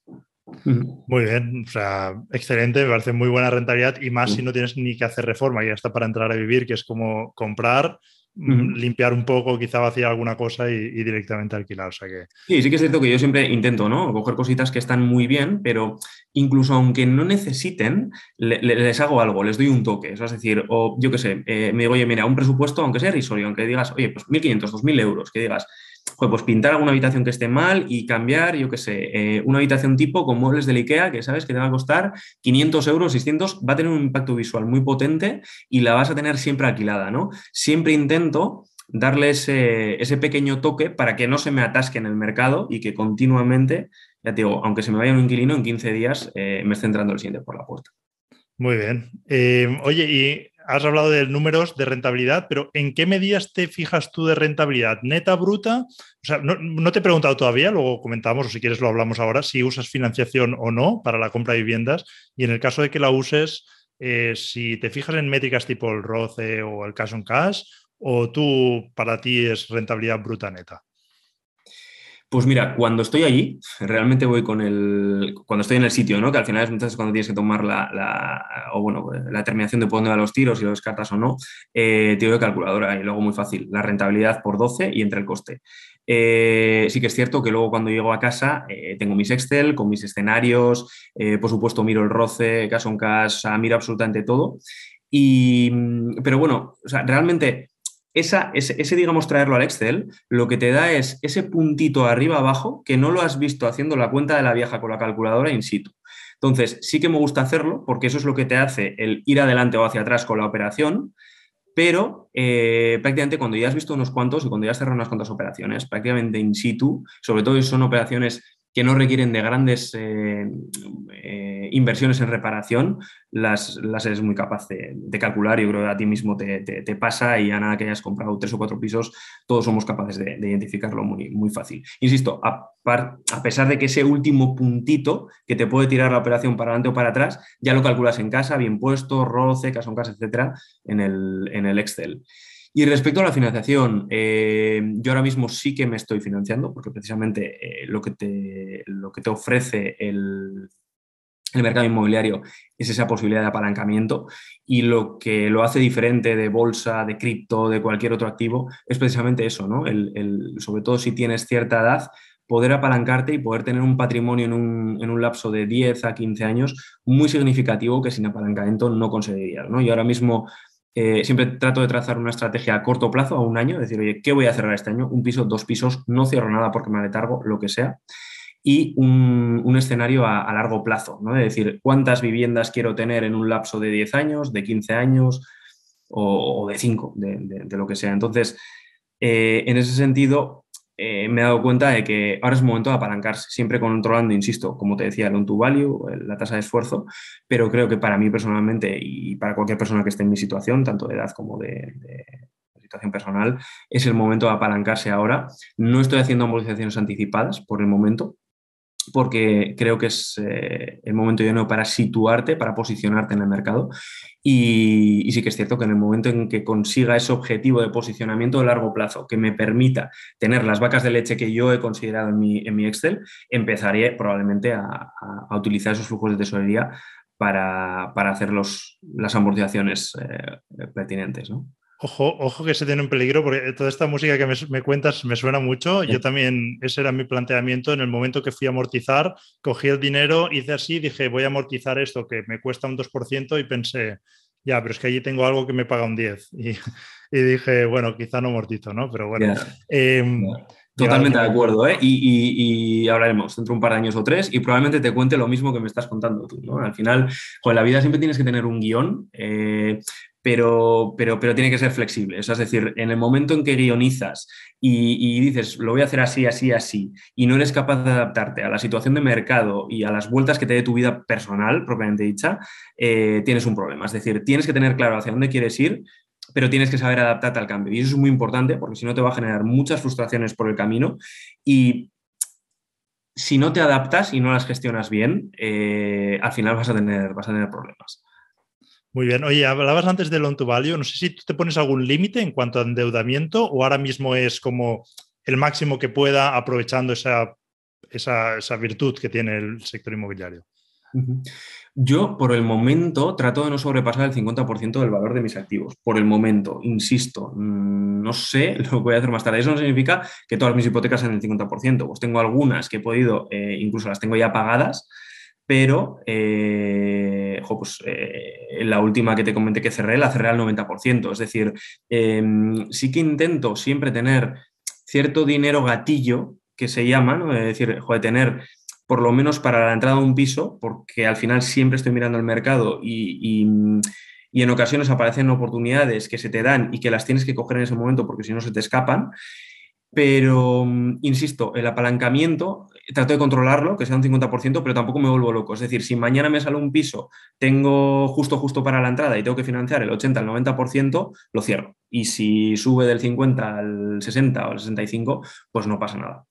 Muy bien, o sea, excelente, me parece muy buena rentabilidad y más sí. Si no tienes ni que hacer reforma, ya está para entrar a vivir, que es como comprar, uh-huh. limpiar un poco, quizá vaciar alguna cosa y, y directamente alquilar. O sea que... Sí, sí que es cierto que yo siempre intento, ¿no? Coger cositas que están muy bien, pero incluso aunque no necesiten, le, le, les hago algo, les doy un toque. O sea, es decir, o yo qué sé, eh, me digo, oye, mira, un presupuesto, aunque sea irrisorio, aunque digas, oye, pues mil quinientos, dos mil euros, que digas, pues pintar alguna habitación que esté mal y cambiar, yo qué sé, eh, una habitación tipo con muebles del IKEA que sabes que te va a costar quinientos euros, seiscientos, va a tener un impacto visual muy potente y la vas a tener siempre alquilada, ¿no? Siempre intento darle ese, ese pequeño toque para que no se me atasque en el mercado y que continuamente, ya te digo, aunque se me vaya un inquilino, en quince días eh, me esté entrando el siguiente por la puerta. Muy bien. Eh, oye, y has hablado de números de rentabilidad, pero ¿en qué medidas te fijas tú de rentabilidad? ¿Neta, bruta? O sea, no, no te he preguntado todavía, luego comentamos, o si quieres lo hablamos ahora, si usas financiación o no para la compra de viviendas. Y en el caso de que la uses, eh, si te fijas en métricas tipo el R O C E o el cash on cash, o tú, para ti, es rentabilidad bruta neta. Pues mira, cuando estoy allí, realmente voy con el... Cuando estoy en el sitio, ¿no? Que al final es entonces cuando tienes que tomar la, la o bueno, la determinación de por dónde van los tiros, si lo descartas o no, eh, tiro de calculadora y luego muy fácil, la rentabilidad por doce y entre el coste. Eh, sí que es cierto que luego cuando llego a casa eh, tengo mis Excel con mis escenarios, eh, por supuesto miro el R O C E, cash on cash, o sea, miro absolutamente todo. Y, pero bueno, o sea, realmente... Esa, ese, ese, digamos, traerlo al Excel, lo que te da es ese puntito arriba abajo que no lo has visto haciendo la cuenta de la vieja con la calculadora in situ. Entonces, sí que me gusta hacerlo porque eso es lo que te hace el ir adelante o hacia atrás con la operación, pero eh, prácticamente cuando ya has visto unos cuantos y cuando ya has cerrado unas cuantas operaciones, prácticamente in situ, sobre todo si son operaciones que no requieren de grandes eh, eh, inversiones en reparación las, las eres muy capaz de, de calcular. Yo creo que a ti mismo te, te, te pasa y a nada que hayas comprado tres o cuatro pisos, todos somos capaces de, de identificarlo muy, muy fácil. Insisto, a, par, a pesar de que ese último puntito que te puede tirar la operación para adelante o para atrás, ya lo calculas en casa, bien puesto, ROCE, casa en casa, etcétera, en el, en el Excel. Y respecto a la financiación, eh, yo ahora mismo sí que me estoy financiando porque precisamente eh, lo, que te, lo que te ofrece el, el mercado inmobiliario es esa posibilidad de apalancamiento, y lo que lo hace diferente de bolsa, de cripto, de cualquier otro activo es precisamente eso, ¿no? El, el, sobre todo si tienes cierta edad, poder apalancarte y poder tener un patrimonio en un, en un lapso de diez a quince años muy significativo que sin apalancamiento no conseguirías, ¿no? Y ahora mismo Eh, siempre trato de trazar una estrategia a corto plazo, a un año, decir, oye, ¿qué voy a cerrar este año? Un piso, dos pisos, no cierro nada porque me aletargo, lo que sea. Y un, un escenario a, a largo plazo, ¿no? Es decir, ¿cuántas viviendas quiero tener en un lapso de diez años, de quince años o, o de cinco, de, de, de lo que sea? Entonces, eh, en ese sentido, eh, me he dado cuenta de que ahora es momento de apalancarse, siempre controlando, insisto, como te decía, el loan to value, la tasa de esfuerzo, pero creo que para mí personalmente y para cualquier persona que esté en mi situación, tanto de edad como de, de situación personal, es el momento de apalancarse ahora. No estoy haciendo amortizaciones anticipadas por el momento, porque creo que es eh, el momento idóneo para situarte, para posicionarte en el mercado. Y, y sí que es cierto que en el momento en que consiga ese objetivo de posicionamiento de largo plazo que me permita tener las vacas de leche que yo he considerado en mi, en mi Excel, empezaré probablemente a, a, a utilizar esos flujos de tesorería para, para hacer los, las amortizaciones eh, pertinentes, ¿no? Ojo, ojo que se tiene un peligro, porque toda esta música que me, me cuentas me suena mucho. Yo también, ese era mi planteamiento. En el momento que fui a amortizar, cogí el dinero, hice así, dije, voy a amortizar esto que me cuesta un dos por ciento, y pensé, ya, pero es que allí tengo algo que me paga un diez por ciento. Y, y dije, bueno, quizá no amortizo, ¿no? Pero bueno. Yeah. Eh, Yeah. Totalmente de acuerdo, ¿eh? Y, y, y hablaremos dentro de un par de años o tres y probablemente te cuente lo mismo que me estás contando tú, ¿no? Al final, con la vida siempre tienes que tener un guión, eh, pero, pero, pero tiene que ser flexible. O sea, es decir, en el momento en que guionizas y, y dices, lo voy a hacer así, así, así, y no eres capaz de adaptarte a la situación de mercado y a las vueltas que te dé tu vida personal, propiamente dicha, eh, tienes un problema. Es decir, tienes que tener claro hacia dónde quieres ir, pero tienes que saber adaptarte al cambio. Y eso es muy importante porque si no te va a generar muchas frustraciones por el camino, y si no te adaptas y no las gestionas bien, eh, al final vas a tener, vas a tener problemas. Muy bien. Oye, hablabas antes de loan to value. No sé si tú te pones algún límite en cuanto a endeudamiento o ahora mismo es como el máximo que pueda aprovechando esa, esa, esa virtud que tiene el sector inmobiliario. Uh-huh. Yo, por el momento, trato de no sobrepasar el cincuenta por ciento del valor de mis activos. Por el momento, insisto, no sé lo que voy a hacer más tarde. Eso no significa que todas mis hipotecas sean el cincuenta por ciento. Pues tengo algunas que he podido, eh, incluso las tengo ya pagadas, pero eh, jo, pues, eh, la última que te comenté que cerré, la cerré al noventa por ciento. Es decir, eh, sí que intento siempre tener cierto dinero gatillo, que se llama, ¿no? Es decir, joder, tener por lo menos para la entrada a un piso, porque al final siempre estoy mirando el mercado y, y, y en ocasiones aparecen oportunidades que se te dan y que las tienes que coger en ese momento porque si no se te escapan. Pero, insisto, el apalancamiento, trato de controlarlo, que sea un cincuenta por ciento, pero tampoco me vuelvo loco. Es decir, si mañana me sale un piso, tengo justo, justo para la entrada y tengo que financiar el ochenta al noventa por ciento, lo cierro. Y si sube del cincuenta al sesenta o al sesenta y cinco, pues no pasa nada.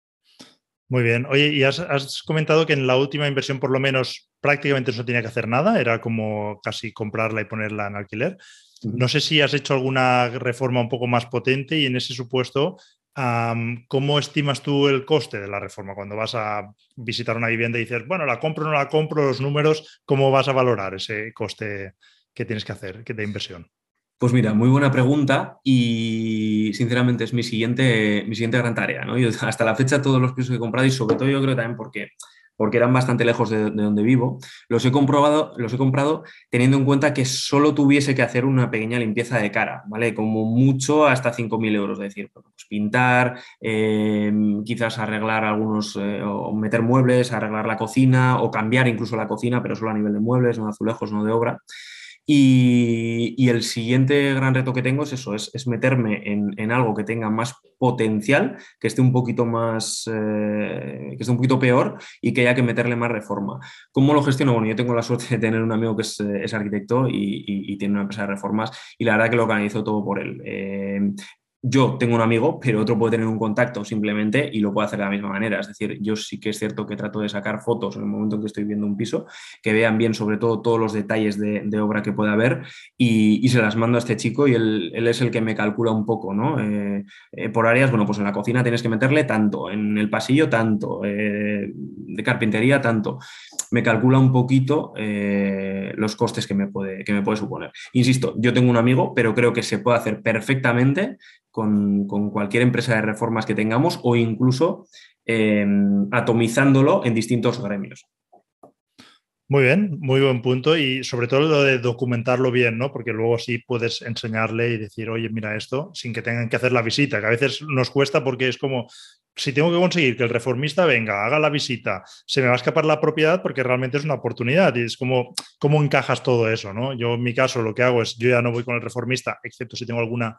Muy bien. Oye, y has, has comentado que en la última inversión por lo menos prácticamente no tenía que hacer nada, era como casi comprarla y ponerla en alquiler. No sé si has hecho alguna reforma un poco más potente y en ese supuesto, um, ¿cómo estimas tú el coste de la reforma? Cuando vas a visitar una vivienda y dices, bueno, la compro o no la compro, los números, ¿cómo vas a valorar ese coste que tienes que hacer de inversión? Pues mira, muy buena pregunta y sinceramente es mi siguiente, mi siguiente gran tarea, ¿no? Yo hasta la fecha todos los pisos que he comprado y sobre todo yo creo también porque, porque eran bastante lejos de, de donde vivo, los he, comprobado, los he comprado teniendo en cuenta que solo tuviese que hacer una pequeña limpieza de cara, ¿vale? Como mucho hasta cinco mil euros, es decir, pues pintar, eh, quizás arreglar algunos, eh, o meter muebles, arreglar la cocina o cambiar incluso la cocina, pero solo a nivel de muebles, no de azulejos, no de obra. Y, y el siguiente gran reto que tengo es eso, es, es meterme en, en algo que tenga más potencial que esté un poquito más, eh, que esté un poquito peor y que haya que meterle más reforma. ¿Cómo lo gestiono? Bueno, yo tengo la suerte de tener un amigo que es, es arquitecto y, y, y tiene una empresa de reformas y la verdad que lo organizo todo por él. Eh, Yo tengo un amigo, pero otro puede tener un contacto simplemente y lo puede hacer de la misma manera. Es decir, yo sí que es cierto que trato de sacar fotos en el momento en que estoy viendo un piso, que vean bien sobre todo todos los detalles de, de obra que pueda haber y, y, se las mando a este chico y él, él es el que me calcula un poco, ¿no? Eh, eh, por áreas, bueno, pues en la cocina tienes que meterle tanto, en el pasillo tanto, eh, de carpintería tanto. Me calcula un poquito eh, los costes que me, puede, que me puede suponer. Insisto, yo tengo un amigo, pero creo que se puede hacer perfectamente Con, con, cualquier empresa de reformas que tengamos o incluso eh, atomizándolo en distintos gremios. Muy bien, muy buen punto y sobre todo lo de documentarlo bien, ¿no? Porque luego sí puedes enseñarle y decir, oye, mira esto, sin que tengan que hacer la visita, que a veces nos cuesta porque es como, si tengo que conseguir que el reformista venga, haga la visita, se me va a escapar la propiedad porque realmente es una oportunidad y es como, ¿cómo encajas todo eso, ¿no? Yo en mi caso lo que hago es, yo ya no voy con el reformista, excepto si tengo alguna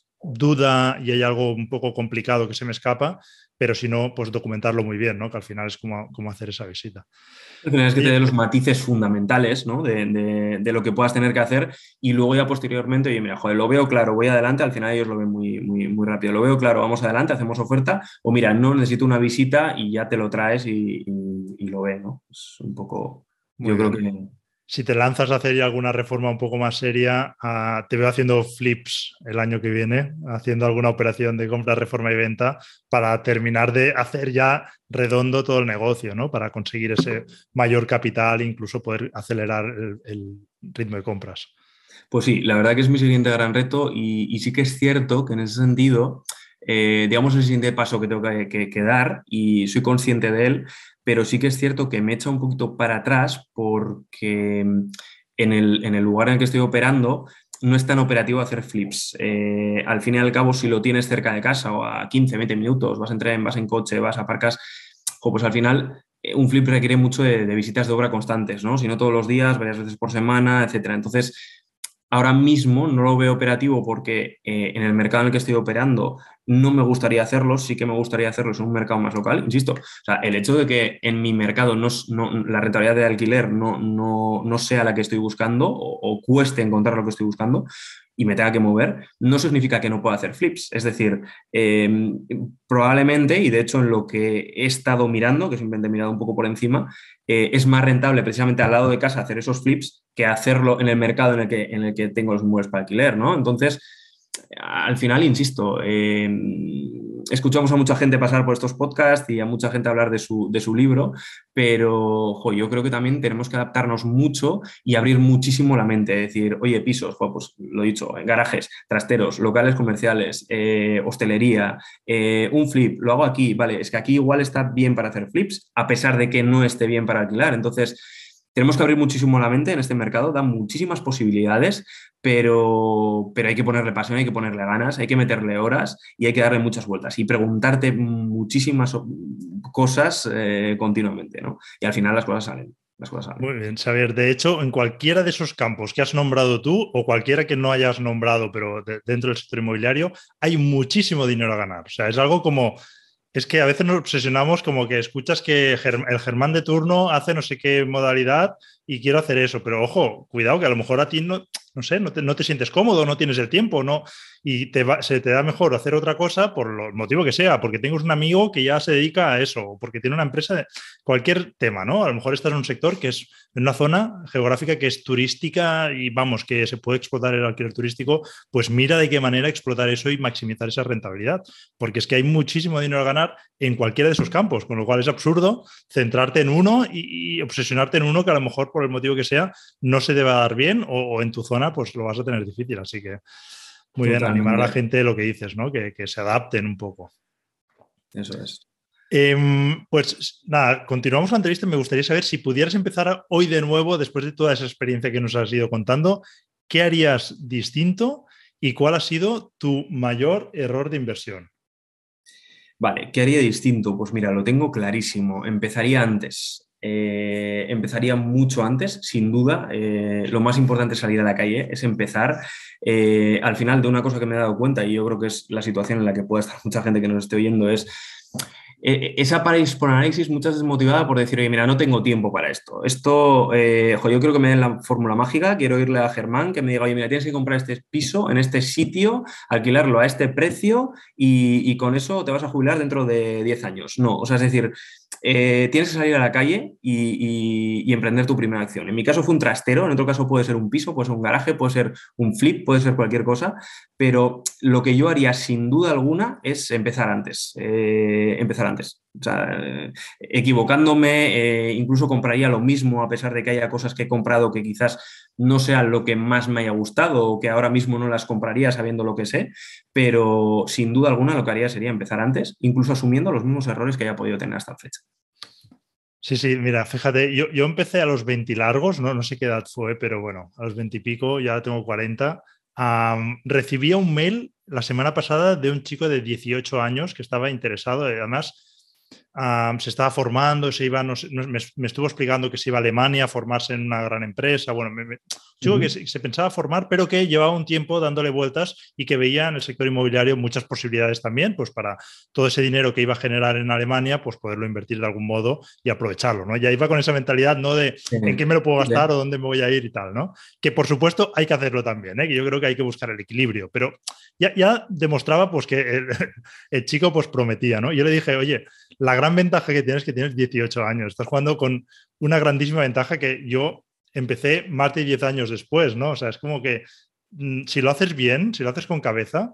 duda y hay algo un poco complicado que se me escapa, pero si no, pues documentarlo muy bien, ¿no? Que al final es como, como hacer esa visita. Al final es que te Oye, dé los matices fundamentales, ¿no? de, de, de lo que puedas tener que hacer y luego ya posteriormente, oye, mira, joder, lo veo claro, voy adelante, al final ellos lo ven muy, muy, muy rápido, lo veo claro, vamos adelante, hacemos oferta, o mira, no necesito una visita y ya te lo traes y, y, y lo ve, ¿no? Es un poco, muy yo creo bien. que... Si te lanzas a hacer ya alguna reforma un poco más seria, uh, te veo haciendo flips el año que viene, haciendo alguna operación de compra, reforma y venta para terminar de hacer ya redondo todo el negocio, ¿no? Para conseguir ese mayor capital e incluso poder acelerar el, el ritmo de compras. Pues sí, la verdad que es mi siguiente gran reto y, y sí que es cierto que en ese sentido, eh, digamos, el siguiente paso que tengo que, que, que dar y soy consciente de él, pero sí que es cierto que me echa un poquito para atrás porque en el, en el lugar en el que estoy operando no es tan operativo hacer flips. Eh, al fin y al cabo, si lo tienes cerca de casa o a quince, veinte minutos, vas en tren, vas en coche, vas a aparcas, pues al final un flip requiere mucho de, de visitas de obra constantes, ¿no? Si no todos los días, varias veces por semana, etcétera. Entonces, ahora mismo no lo veo operativo porque eh, en el mercado en el que estoy operando no me gustaría hacerlo, sí que me gustaría hacerlo en un mercado más local, insisto. O sea, el hecho de que en mi mercado no, no, la rentabilidad de alquiler no, no, no sea la que estoy buscando o, o cueste encontrar lo que estoy buscando y me tenga que mover, no significa que no pueda hacer flips. Es decir, eh, probablemente, y de hecho en lo que he estado mirando, que simplemente he mirado un poco por encima, eh, es más rentable precisamente al lado de casa hacer esos flips que hacerlo en el mercado en el que, en el que tengo los muebles para alquiler, ¿no? Entonces, al final, insisto, eh, escuchamos a mucha gente pasar por estos podcasts y a mucha gente hablar de su, de su libro, pero jo, yo creo que también tenemos que adaptarnos mucho y abrir muchísimo la mente, decir, oye, pisos, jo, pues lo he dicho, garajes, trasteros, locales comerciales, eh, hostelería, eh, un flip, lo hago aquí, vale, es que aquí igual está bien para hacer flips, a pesar de que no esté bien para alquilar, entonces... Tenemos que abrir muchísimo la mente en este mercado, da muchísimas posibilidades, pero, pero hay que ponerle pasión, hay que ponerle ganas, hay que meterle horas y hay que darle muchas vueltas y preguntarte muchísimas cosas eh, continuamente, ¿no? Y al final las cosas salen. Las cosas salen. Muy bien, Xavier. De hecho, en cualquiera de esos campos que has nombrado tú o cualquiera que no hayas nombrado, pero de, dentro del sector inmobiliario, hay muchísimo dinero a ganar. O sea, es algo como... Es que a veces nos obsesionamos como que escuchas que el Germán de turno hace no sé qué modalidad y quiero hacer eso, pero ojo, cuidado que a lo mejor a ti no, no sé, no te, no te sientes cómodo, no tienes el tiempo, no, y te va, se te da mejor hacer otra cosa por el motivo que sea, porque tengas un amigo que ya se dedica a eso, o porque tiene una empresa de cualquier tema, ¿no? A lo mejor estás en un sector que es en una zona geográfica que es turística y vamos, que se puede explotar el alquiler turístico, pues mira de qué manera explotar eso y maximizar esa rentabilidad, porque es que hay muchísimo dinero a ganar en cualquiera de esos campos, con lo cual es absurdo centrarte en uno y, y obsesionarte en uno que a lo mejor por el motivo que sea no se te va a dar bien o, o en tu zona pues lo vas a tener difícil, así que muy bien, animar a la gente lo que dices, ¿no? Que, que se adapten un poco. Eso es. Eh, pues nada, continuamos la entrevista. Me gustaría saber si pudieras empezar hoy de nuevo, después de toda esa experiencia que nos has ido contando, ¿qué harías distinto y cuál ha sido tu mayor error de inversión? Vale, ¿qué haría distinto? Pues mira, lo tengo clarísimo. Empezaría antes. eh, empezaría mucho antes, sin duda. Eh, lo más importante es salir a la calle, es empezar. Eh, al final, de una cosa que me he dado cuenta, y yo creo que es la situación en la que puede estar mucha gente que nos esté oyendo, es eh, esa parálisis por análisis muchas veces motivada por decir, oye, mira, no tengo tiempo para esto. Esto, eh, jo, yo creo que me den la fórmula mágica, quiero irle a Germán, que me diga, oye, mira, tienes que comprar este piso en este sitio, alquilarlo a este precio y, y con eso te vas a jubilar dentro de diez años. No, o sea, es decir, eh, tienes que salir a la calle y, y, y emprender tu primera acción. En mi caso fue un trastero, en otro caso puede ser un piso, puede ser un garaje, puede ser un flip, puede ser cualquier cosa, pero lo que yo haría sin duda alguna es empezar antes, eh, empezar antes. O sea, eh, equivocándome, eh, incluso compraría lo mismo a pesar de que haya cosas que he comprado que quizás no sean lo que más me haya gustado o que ahora mismo no las compraría sabiendo lo que sé, pero sin duda alguna lo que haría sería empezar antes, incluso asumiendo los mismos errores que haya podido tener hasta la fecha. Sí, sí, mira, fíjate, yo, yo empecé a los veinte largos, ¿no? No sé qué edad fue, pero bueno, a los veinte y pico, ya tengo cuarenta. Um, recibí un mail la semana pasada de un chico de dieciocho años que estaba interesado, además um, se estaba formando, se iba, no sé, no, me, me, estuvo explicando que se iba a Alemania a formarse en una gran empresa, bueno, me, me, chico uh-huh. que se, se pensaba formar, pero que llevaba un tiempo dándole vueltas y que veía en el sector inmobiliario muchas posibilidades también, pues para todo ese dinero que iba a generar en Alemania, pues poderlo invertir de algún modo y aprovecharlo, ¿no? Ya iba con esa mentalidad, no de sí. en qué me lo puedo gastar sí. o dónde me voy a ir y tal, ¿no? Que por supuesto hay que hacerlo también, ¿eh? Que yo creo que hay que buscar el equilibrio, pero ya, ya demostraba pues que el, el chico pues prometía, ¿no? Yo le dije, oye, la gran ventaja que tienes es que tienes dieciocho años, estás jugando con una grandísima ventaja que yo empecé más de diez años después, ¿no? O sea, es como que mmm, si lo haces bien, si lo haces con cabeza,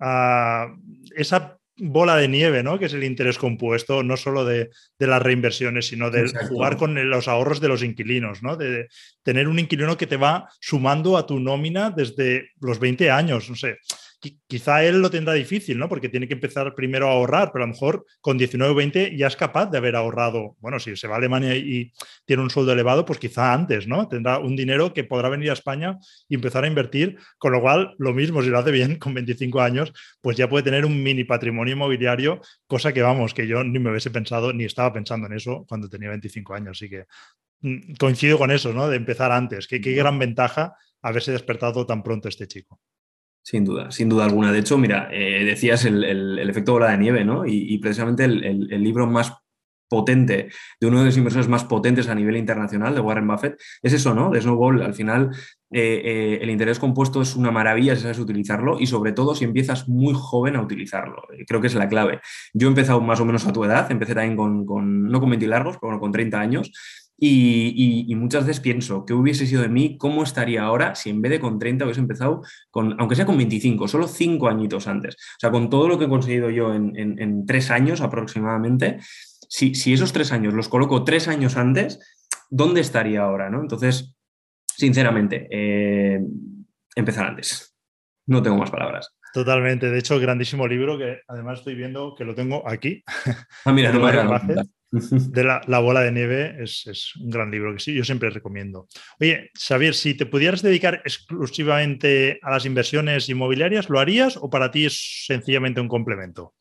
uh, esa bola de nieve, ¿no? Que es el interés compuesto, no solo de, de las reinversiones, sino de Exacto. jugar con los ahorros de los inquilinos, ¿no? De, de tener un inquilino que te va sumando a tu nómina desde los veinte años, no sé. Quizá él lo tendrá difícil, ¿no? Porque tiene que empezar primero a ahorrar, pero a lo mejor con diecinueve o veinte ya es capaz de haber ahorrado. Bueno, si se va a Alemania y tiene un sueldo elevado, pues quizá antes, ¿no? Tendrá un dinero que podrá venir a España y empezar a invertir, con lo cual, lo mismo, si lo hace bien, con veinticinco años, pues ya puede tener un mini patrimonio inmobiliario, cosa que, vamos, que yo ni me hubiese pensado, ni estaba pensando en eso cuando tenía veinticinco años. Así que mmm, coincido con eso, ¿no? De empezar antes. Qué, qué gran ventaja haberse despertado tan pronto este chico. Sin duda, sin duda alguna. De hecho, mira, eh, decías el, el, el efecto bola de nieve, ¿no? Y, y precisamente el, el, el libro más potente, de uno de los inversores más potentes a nivel internacional, de Warren Buffett, es eso, ¿no? De Snowball. Al final, eh, eh, el interés compuesto es una maravilla si sabes utilizarlo y sobre todo si empiezas muy joven a utilizarlo. Creo que es la clave. Yo he empezado más o menos a tu edad, empecé también con, con no con veinte largos, pero con treinta años. Y, y, y muchas veces pienso, ¿qué hubiese sido de mí? ¿Cómo estaría ahora si en vez de con treinta hubiese empezado, con, aunque sea con veinticinco, solo cinco añitos antes? O sea, con todo lo que he conseguido yo en, en, en tres años aproximadamente, si, si esos tres años los coloco tres años antes, ¿dónde estaría ahora? ¿No? Entonces, sinceramente, eh, empezar antes. No tengo más palabras. Totalmente. De hecho, grandísimo libro que además estoy viendo que lo tengo aquí. Ah, mira, no me Warren Buffett, de la, la bola de nieve es, es un gran libro que sí, yo siempre recomiendo. Oye, Xavier, si te pudieras dedicar exclusivamente a las inversiones inmobiliarias, ¿lo harías o para ti es sencillamente un complemento?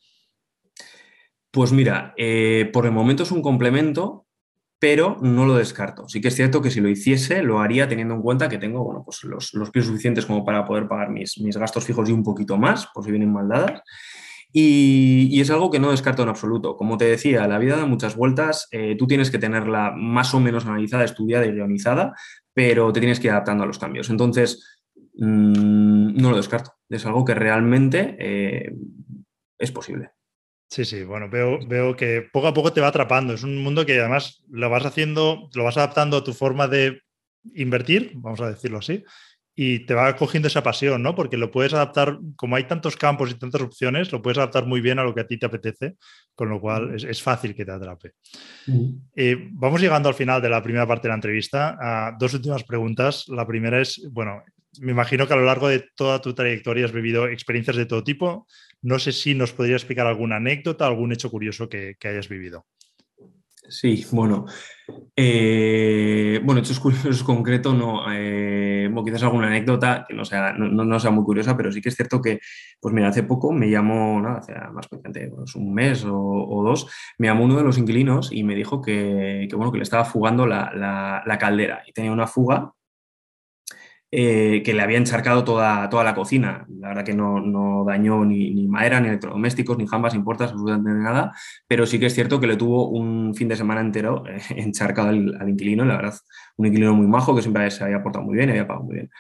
Pues mira, eh, por el momento es un complemento, pero no lo descarto. Sí que es cierto que si lo hiciese, lo haría teniendo en cuenta que tengo, bueno, pues los, los pies suficientes como para poder pagar mis, mis gastos fijos y un poquito más, por si vienen mal dadas. Y, y es algo que no descarto en absoluto. Como te decía, la vida da muchas vueltas, eh, tú tienes que tenerla más o menos analizada, estudiada y guionizada, pero te tienes que ir adaptando a los cambios. Entonces, mmm, no lo descarto. Es algo que realmente eh, es posible. Sí, sí, bueno, veo, veo que poco a poco te va atrapando. Es un mundo que además lo vas haciendo, lo vas adaptando a tu forma de invertir, vamos a decirlo así, y te va cogiendo esa pasión, ¿no? Porque lo puedes adaptar, como hay tantos campos y tantas opciones, lo puedes adaptar muy bien a lo que a ti te apetece, con lo cual es, es fácil que te atrape. Uh-huh. Eh, vamos llegando al final de la primera parte de la entrevista. Uh, dos últimas preguntas. La primera es, bueno, me imagino que a lo largo de toda tu trayectoria has vivido experiencias de todo tipo. No sé si nos podrías explicar alguna anécdota, algún hecho curioso que, que hayas vivido. Sí, bueno. Eh, bueno, hechos curiosos concreto, no. Eh, bueno, quizás alguna anécdota que no sea, no, no- no sea muy curiosa, pero sí que es cierto que, pues mira, hace poco me llamó, nada, hace más prácticamente pues, un mes o, o dos, me llamó uno de los inquilinos y me dijo que, que, bueno, que le estaba fugando la, la- la caldera y tenía una fuga eh, que le había encharcado toda, toda la cocina. La verdad que no, no dañó ni, ni madera, ni electrodomésticos, ni jambas, ni puertas, absolutamente nada, pero sí que es cierto que le tuvo un fin de semana entero eh, encharcado al, al inquilino, la verdad, un inquilino muy majo que siempre se había portado muy bien y había pagado muy bien.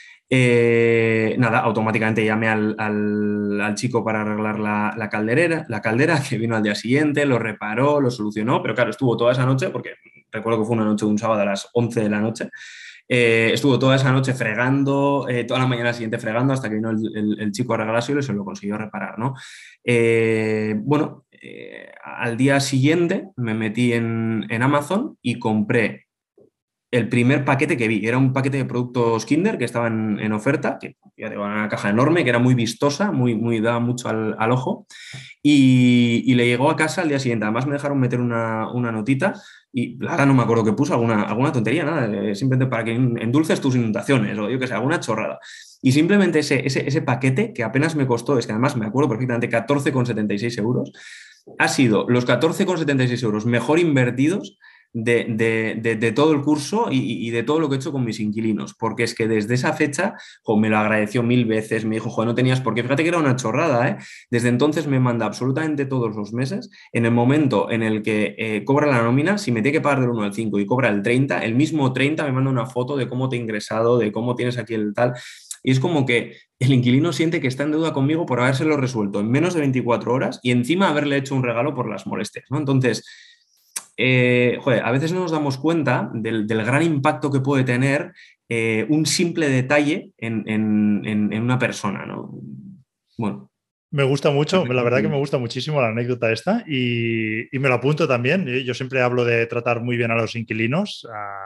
Eh, nada, automáticamente llamé al, al, al chico para arreglar la, la, calderera, la caldera, que vino al día siguiente, lo reparó, lo solucionó, pero claro, estuvo toda esa noche, porque recuerdo que fue una noche de un sábado a las once de la noche, eh, estuvo toda esa noche fregando, eh, toda la mañana siguiente fregando, hasta que vino el, el, el chico a arreglárselo y se lo consiguió reparar, ¿no? Eh, bueno, eh, al día siguiente me metí en, en Amazon y compré el primer paquete que vi. Era un paquete de productos Kinder que estaban en, en oferta, que ya digo, era una caja enorme, que era muy vistosa, muy, muy daba mucho al, al ojo. Y, y, le llegó a casa al día siguiente. Además me dejaron meter una, una notita y ahora no me acuerdo qué puso, alguna, alguna tontería, nada, eh, simplemente para que endulces tus inundaciones o yo qué sé, alguna chorrada. Y simplemente ese, ese, ese paquete, que apenas me costó, es que además me acuerdo perfectamente, catorce con setenta y seis euros, ha sido los catorce con setenta y seis euros mejor invertidos de, de, de, de, todo el curso y, y, de todo lo que he hecho con mis inquilinos, porque es que desde esa fecha jo, me lo agradeció mil veces, me dijo, jo, no tenías por qué, fíjate que era una chorrada, ¿eh? Desde entonces me manda absolutamente todos los meses, en el momento en el que eh, cobra la nómina, si me tiene que pagar del uno al cinco y cobra el treinta, el mismo treinta me manda una foto de cómo te he ingresado, de cómo tienes aquí el tal, y es como que el inquilino siente que está en deuda conmigo por habérselo resuelto en menos de veinticuatro horas y encima haberle hecho un regalo por las molestias, ¿no? Entonces, Eh, joder, a veces no nos damos cuenta del, del gran impacto que puede tener eh, un simple detalle en, en, en, en una persona, ¿no? Bueno. Me gusta mucho, la verdad que me gusta muchísimo la anécdota esta y, y me lo apunto también. Yo siempre hablo de tratar muy bien a los inquilinos,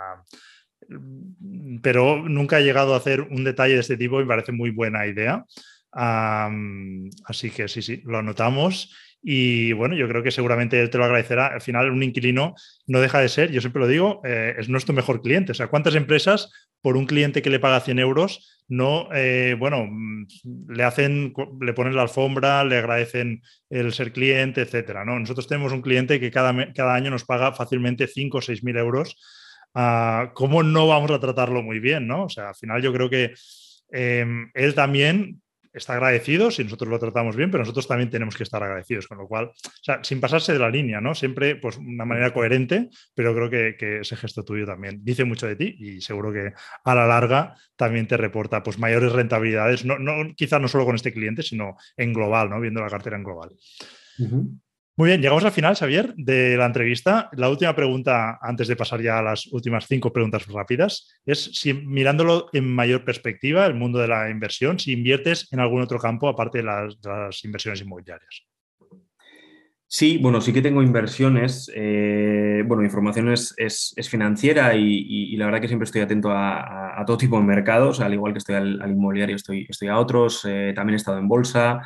uh, pero nunca he llegado a hacer un detalle de este tipo y me parece muy buena idea. Um, así que sí, sí, lo anotamos. Y bueno, yo creo que seguramente él te lo agradecerá. Al final, un inquilino no deja de ser, yo siempre lo digo, eh, es nuestro mejor cliente. O sea, ¿cuántas empresas por un cliente que le paga cien euros no, eh, bueno, le hacen, le ponen la alfombra, le agradecen el ser cliente, etcétera, ¿no? Nosotros tenemos un cliente que cada, cada año nos paga fácilmente cinco o seis mil euros. Uh, ¿Cómo no vamos a tratarlo muy bien, no? O sea, al final yo creo que eh, él también está agradecido si nosotros lo tratamos bien, pero nosotros también tenemos que estar agradecidos, con lo cual, o sea, sin pasarse de la línea, ¿no? Siempre, pues, una manera coherente, pero creo que, que ese gesto tuyo también dice mucho de ti y seguro que a la larga también te reporta, pues, mayores rentabilidades, no, no, quizás no solo con este cliente, sino en global, ¿no? Viendo la cartera en global. Uh-huh. Muy bien, llegamos al final, Xavier, de la entrevista. La última pregunta, antes de pasar ya a las últimas cinco preguntas rápidas, es si mirándolo en mayor perspectiva, el mundo de la inversión, si inviertes en algún otro campo aparte de las, de las inversiones inmobiliarias. Sí, bueno, sí que tengo inversiones. Eh, bueno, mi formación es, es, es financiera y, y, y la verdad que siempre estoy atento a, a, a todo tipo de mercados, al igual que estoy al, al inmobiliario, estoy, estoy a otros. Eh, también he estado en bolsa.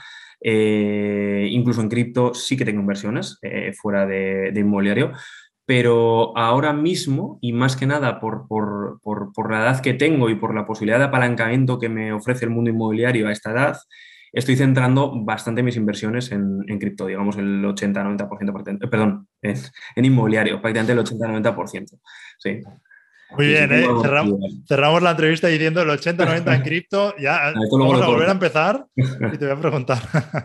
Eh, incluso en cripto sí que tengo inversiones eh, fuera de, de, inmobiliario, pero ahora mismo, y más que nada por, por, por, por la edad que tengo y por la posibilidad de apalancamiento que me ofrece el mundo inmobiliario a esta edad, estoy centrando bastante mis inversiones en, en cripto, digamos el ochenta a noventa por ciento, eh, perdón, en, en inmobiliario, prácticamente el ochenta a noventa por ciento. Sí. Muy sí, bien, sí, ¿eh? Cerramos, cerramos la entrevista diciendo el ochenta noventa en cripto. Ya vamos a volver a empezar y te voy a preguntar.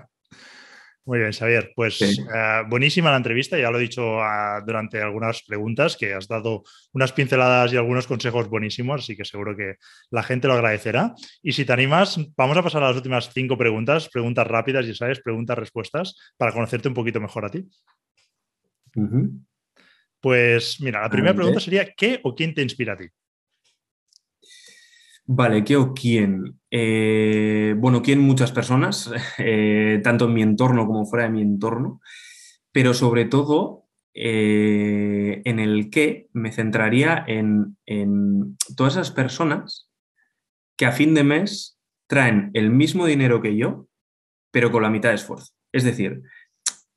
Muy bien, Xavier. Pues sí. uh, buenísima la entrevista. Ya lo he dicho uh, durante algunas preguntas, que has dado unas pinceladas y algunos consejos buenísimos, así que seguro que la gente lo agradecerá. Y si te animas, vamos a pasar a las últimas cinco preguntas, preguntas rápidas, ya sabes, preguntas-respuestas, para conocerte un poquito mejor a ti. Uh-huh. Pues mira, la primera pregunta sería, ¿qué o quién te inspira a ti? Vale, ¿qué o quién? Eh, bueno, ¿quién? Muchas personas, eh, tanto en mi entorno como fuera de mi entorno, pero sobre todo eh, en el qué me centraría en, en todas esas personas que a fin de mes traen el mismo dinero que yo, pero con la mitad de esfuerzo. Es decir,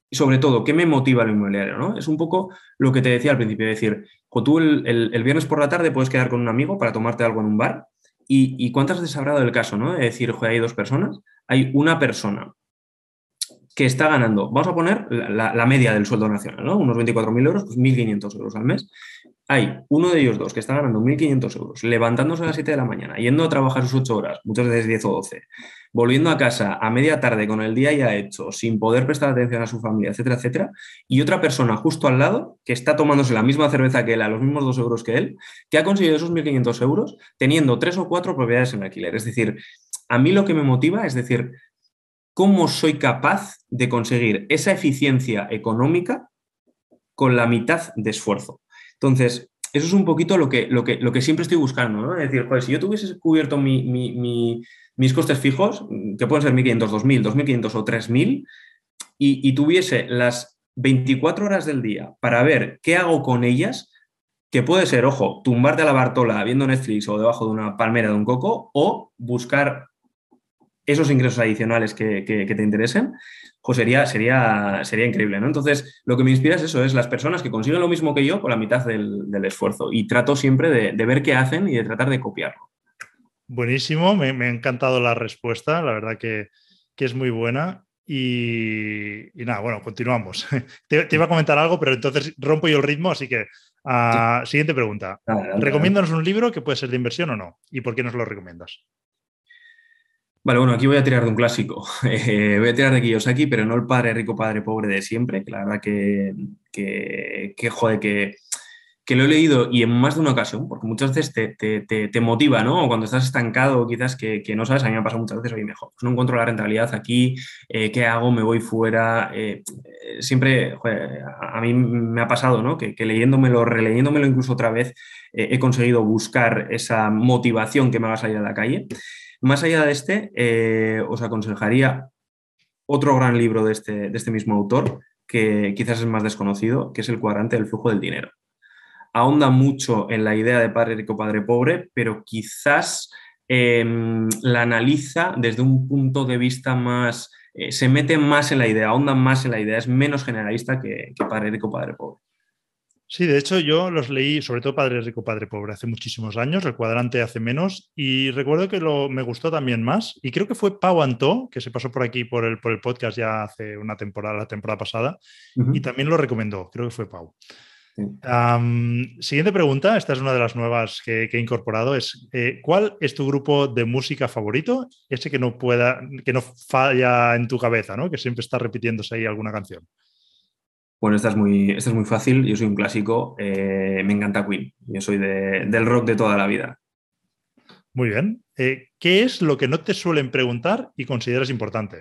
sobre todo, ¿qué me motiva lo inmobiliario, ¿no? Es un poco lo que te decía al principio, es decir, o tú el, el, el viernes por la tarde puedes quedar con un amigo para tomarte algo en un bar y, y ¿cuántas veces habrá dado el caso, ¿no? De decir, joder, hay dos personas, hay una persona que está ganando, vamos a poner la, la, la media del sueldo nacional, ¿no? Unos veinticuatro mil euros, pues mil quinientos euros al mes. Hay uno de ellos dos que está ganando mil quinientos euros, levantándose a las siete de la mañana, yendo a trabajar sus ocho horas, muchas veces diez o doce, volviendo a casa a media tarde con el día ya hecho, sin poder prestar atención a su familia, etcétera, etcétera, y otra persona justo al lado que está tomándose la misma cerveza que él, a los mismos dos euros que él, que ha conseguido esos mil quinientos euros teniendo tres o cuatro propiedades en alquiler. Es decir, a mí lo que me motiva es decir, ¿cómo soy capaz de conseguir esa eficiencia económica con la mitad de esfuerzo? Entonces, eso es un poquito lo que, lo que, lo que siempre estoy buscando, ¿no? Es decir, joder, si yo tuviese cubierto mi, mi, mi, mis costes fijos, que pueden ser mil quinientos, dos mil, dos mil quinientos o tres mil, y, y tuviese las veinticuatro horas del día para ver qué hago con ellas, que puede ser, ojo, tumbarte a la Bartola viendo Netflix o debajo de una palmera de un coco, o buscar esos ingresos adicionales que, que, que te interesen, pues sería, sería, sería increíble, ¿no? Entonces, lo que me inspira es eso, es las personas que consiguen lo mismo que yo con la mitad del, del esfuerzo. Y trato siempre de, de ver qué hacen y de tratar de copiarlo. Buenísimo, me, me ha encantado la respuesta, la verdad que, que es muy buena. Y, y nada, bueno, continuamos. Te, te iba a comentar algo, pero entonces rompo yo el ritmo, así que uh, siguiente pregunta. Adelante, Recomiéndanos adelante. un libro que puede ser de inversión o no, y por qué nos lo recomiendas. Vale, bueno, aquí voy a tirar de un clásico. Eh, voy a tirar de Kiyosaki, pero no el padre rico, padre pobre de siempre, que la verdad que, que, que joder, que, que lo he leído y en más de una ocasión, porque muchas veces te, te, te, te motiva, ¿no? O cuando estás estancado, quizás que, que no sabes, a mí me ha pasado muchas veces, oye, mejor, pues no encuentro la rentabilidad aquí, eh, ¿qué hago? Me voy fuera. Eh, eh, siempre, joder, a, a mí me ha pasado, ¿no? Que, que leyéndomelo, releyéndomelo incluso otra vez, eh, he conseguido buscar esa motivación que me haga salir a la calle. Más allá de este, eh, os aconsejaría otro gran libro de este, de este mismo autor, que quizás es más desconocido, que es El cuadrante del flujo del dinero. Ahonda mucho en la idea de padre rico, padre pobre, pero quizás eh, la analiza desde un punto de vista más, eh, se mete más en la idea, ahonda más en la idea, es menos generalista que, que padre rico, padre pobre. Sí, de hecho yo los leí, sobre todo Padre Rico, Padre Pobre, hace muchísimos años, El Cuadrante hace menos, y recuerdo que lo, me gustó también más, y creo que fue Pau Antó, que se pasó por aquí por el, por el podcast ya hace una temporada, la temporada pasada, Uh y -huh. también lo recomendó, creo que fue Pau. Sí. Um, siguiente pregunta, esta es una de las nuevas que, que he incorporado, es eh, ¿cuál es tu grupo de música favorito? Ese que no pueda, que no falla en tu cabeza, ¿no? Que siempre está repitiéndose ahí alguna canción. Bueno, esta es muy, esta es muy fácil, yo soy un clásico, eh, me encanta Queen, yo soy de, del rock de toda la vida. Muy bien. Eh, ¿qué es lo que no te suelen preguntar y consideras importante?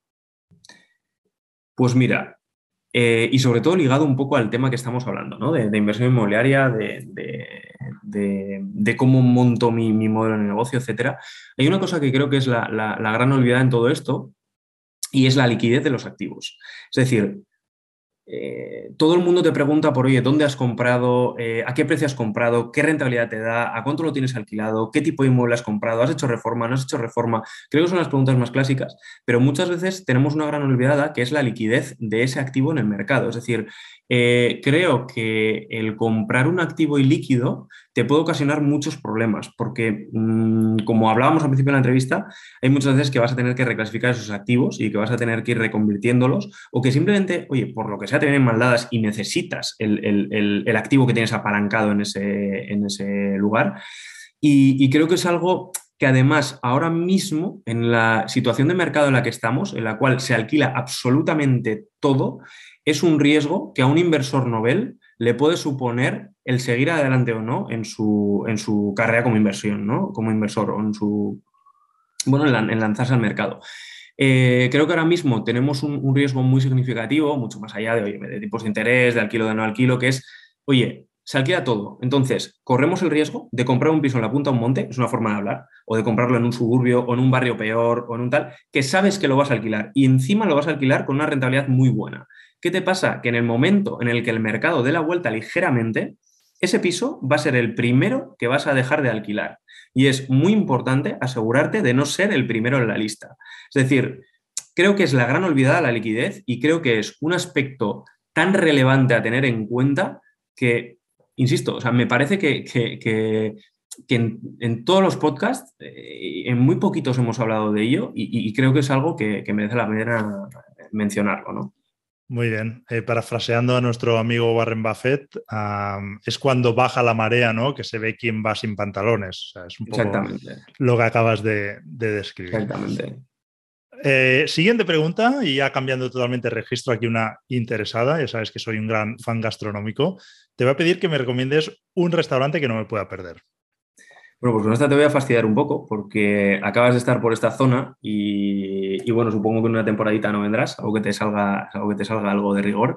Pues mira, eh, y sobre todo ligado un poco al tema que estamos hablando, ¿no? De, de inversión inmobiliaria, de, de, de, de cómo monto mi, mi, modelo de negocio, etcétera. Hay una cosa que creo que es la, la, la gran olvidada en todo esto y es la liquidez de los activos. Es decir, Eh, todo el mundo te pregunta por, oye, ¿dónde has comprado? Eh, ¿A qué precio has comprado? ¿Qué rentabilidad te da? ¿A cuánto lo tienes alquilado? ¿Qué tipo de inmueble has comprado? ¿Has hecho reforma? ¿No has hecho reforma? Creo que son las preguntas más clásicas, pero muchas veces tenemos una gran olvidada que es la liquidez de ese activo en el mercado. Es decir, eh, creo que el comprar un activo ilíquido te puede ocasionar muchos problemas, porque mmm, como hablábamos al principio de la entrevista, hay muchas veces que vas a tener que reclasificar esos activos y que vas a tener que ir reconvirtiéndolos o que simplemente, oye, por lo que sea, te vienen mal dadas y necesitas el, el, el, el activo que tienes apalancado en ese, en ese lugar. Y, y creo que es algo que además ahora mismo, en la situación de mercado en la que estamos, en la cual se alquila absolutamente todo, es un riesgo que a un inversor novel le puede suponer el seguir adelante o no en su, en su carrera como inversión, ¿no? Como inversor o en su, bueno, en, en lanzarse al mercado. Eh, creo que ahora mismo tenemos un, un riesgo muy significativo, mucho más allá de, oye, de tipos de interés, de alquilo, de no alquilo, que es, oye, se alquila todo. Entonces, corremos el riesgo de comprar un piso en la punta de un monte, es una forma de hablar, o de comprarlo en un suburbio o en un barrio peor o en un tal, que sabes que lo vas a alquilar y encima lo vas a alquilar con una rentabilidad muy buena. ¿Qué te pasa? Que en el momento en el que el mercado dé la vuelta ligeramente, ese piso va a ser el primero que vas a dejar de alquilar. Y es muy importante asegurarte de no ser el primero en la lista. Es decir, creo que es la gran olvidada la liquidez y creo que es un aspecto tan relevante a tener en cuenta que, insisto, o sea, me parece que, que, que, que en, en todos los podcasts, eh, en muy poquitos hemos hablado de ello y, y creo que es algo que, que merece la pena mencionarlo, ¿no? Muy bien. Eh, parafraseando a nuestro amigo Warren Buffett, um, es cuando baja la marea, ¿no? Que se ve quién va sin pantalones. O sea, es un poco lo que acabas de, de describir. Exactamente. Eh, siguiente pregunta, y ya cambiando totalmente de registro, aquí una interesada, ya sabes que soy un gran fan gastronómico. Te voy a pedir que me recomiendes un restaurante que no me pueda perder. Bueno, pues con esta te voy a fastidiar un poco porque acabas de estar por esta zona y, y bueno, supongo que en una temporadita no vendrás, algo que te salga, algo que te salga algo de rigor.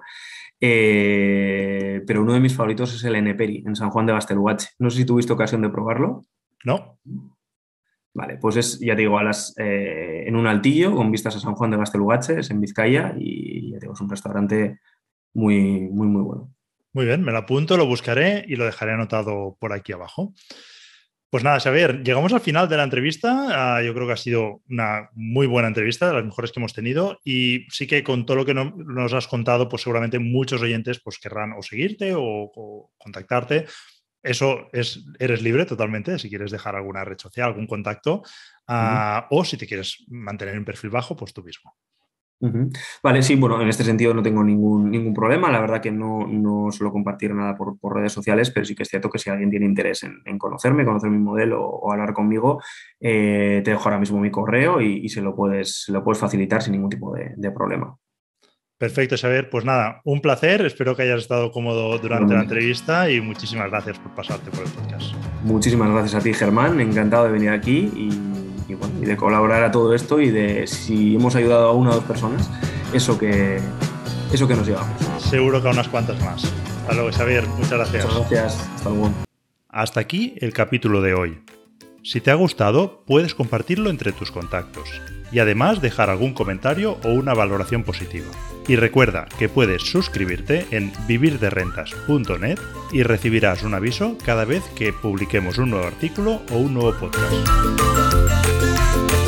Eh, pero uno de mis favoritos es el Eneperi, en San Juan de Bastelugache. No sé si tuviste ocasión de probarlo. No. Vale, pues es, ya te digo, a las, eh, en un altillo con vistas a San Juan de Bastelugache, es en Vizcaya y ya te digo, es un restaurante muy, muy, muy bueno. Muy bien, me lo apunto, lo buscaré y lo dejaré anotado por aquí abajo. Pues nada, Xavier, llegamos al final de la entrevista. Uh, yo creo que ha sido una muy buena entrevista, de las mejores que hemos tenido. Y sí que con todo lo que no, nos has contado, pues seguramente muchos oyentes pues, querrán o seguirte o, o contactarte. Eso es, eres libre totalmente, si quieres dejar alguna red social, algún contacto. Uh, uh-huh. O si te quieres mantener un perfil bajo, pues tú mismo. Uh-huh. Vale, sí, bueno, en este sentido no tengo ningún, ningún problema. La verdad que no, no suelo compartir nada por, por redes sociales, pero sí que es cierto que si alguien tiene interés en, en conocerme, conocer mi modelo o, o hablar conmigo, eh, te dejo ahora mismo mi correo y, y se, lo puedes, se lo puedes facilitar sin ningún tipo de, de problema. Perfecto, Xavier. Pues nada, un placer. Espero que hayas estado cómodo durante la entrevista y muchísimas gracias por pasarte por el podcast. Muchísimas gracias a ti, Germán. Encantado de venir aquí y... Y, bueno, y de colaborar a todo esto y de si hemos ayudado a una o dos personas, eso que, eso que nos llevamos. Seguro que a unas cuantas más. Hasta luego, Xavier. Muchas gracias. Muchas gracias. Hasta luego. Hasta aquí el capítulo de hoy. Si te ha gustado, puedes compartirlo entre tus contactos y además dejar algún comentario o una valoración positiva. Y recuerda que puedes suscribirte en vivir de rentas punto net y recibirás un aviso cada vez que publiquemos un nuevo artículo o un nuevo podcast.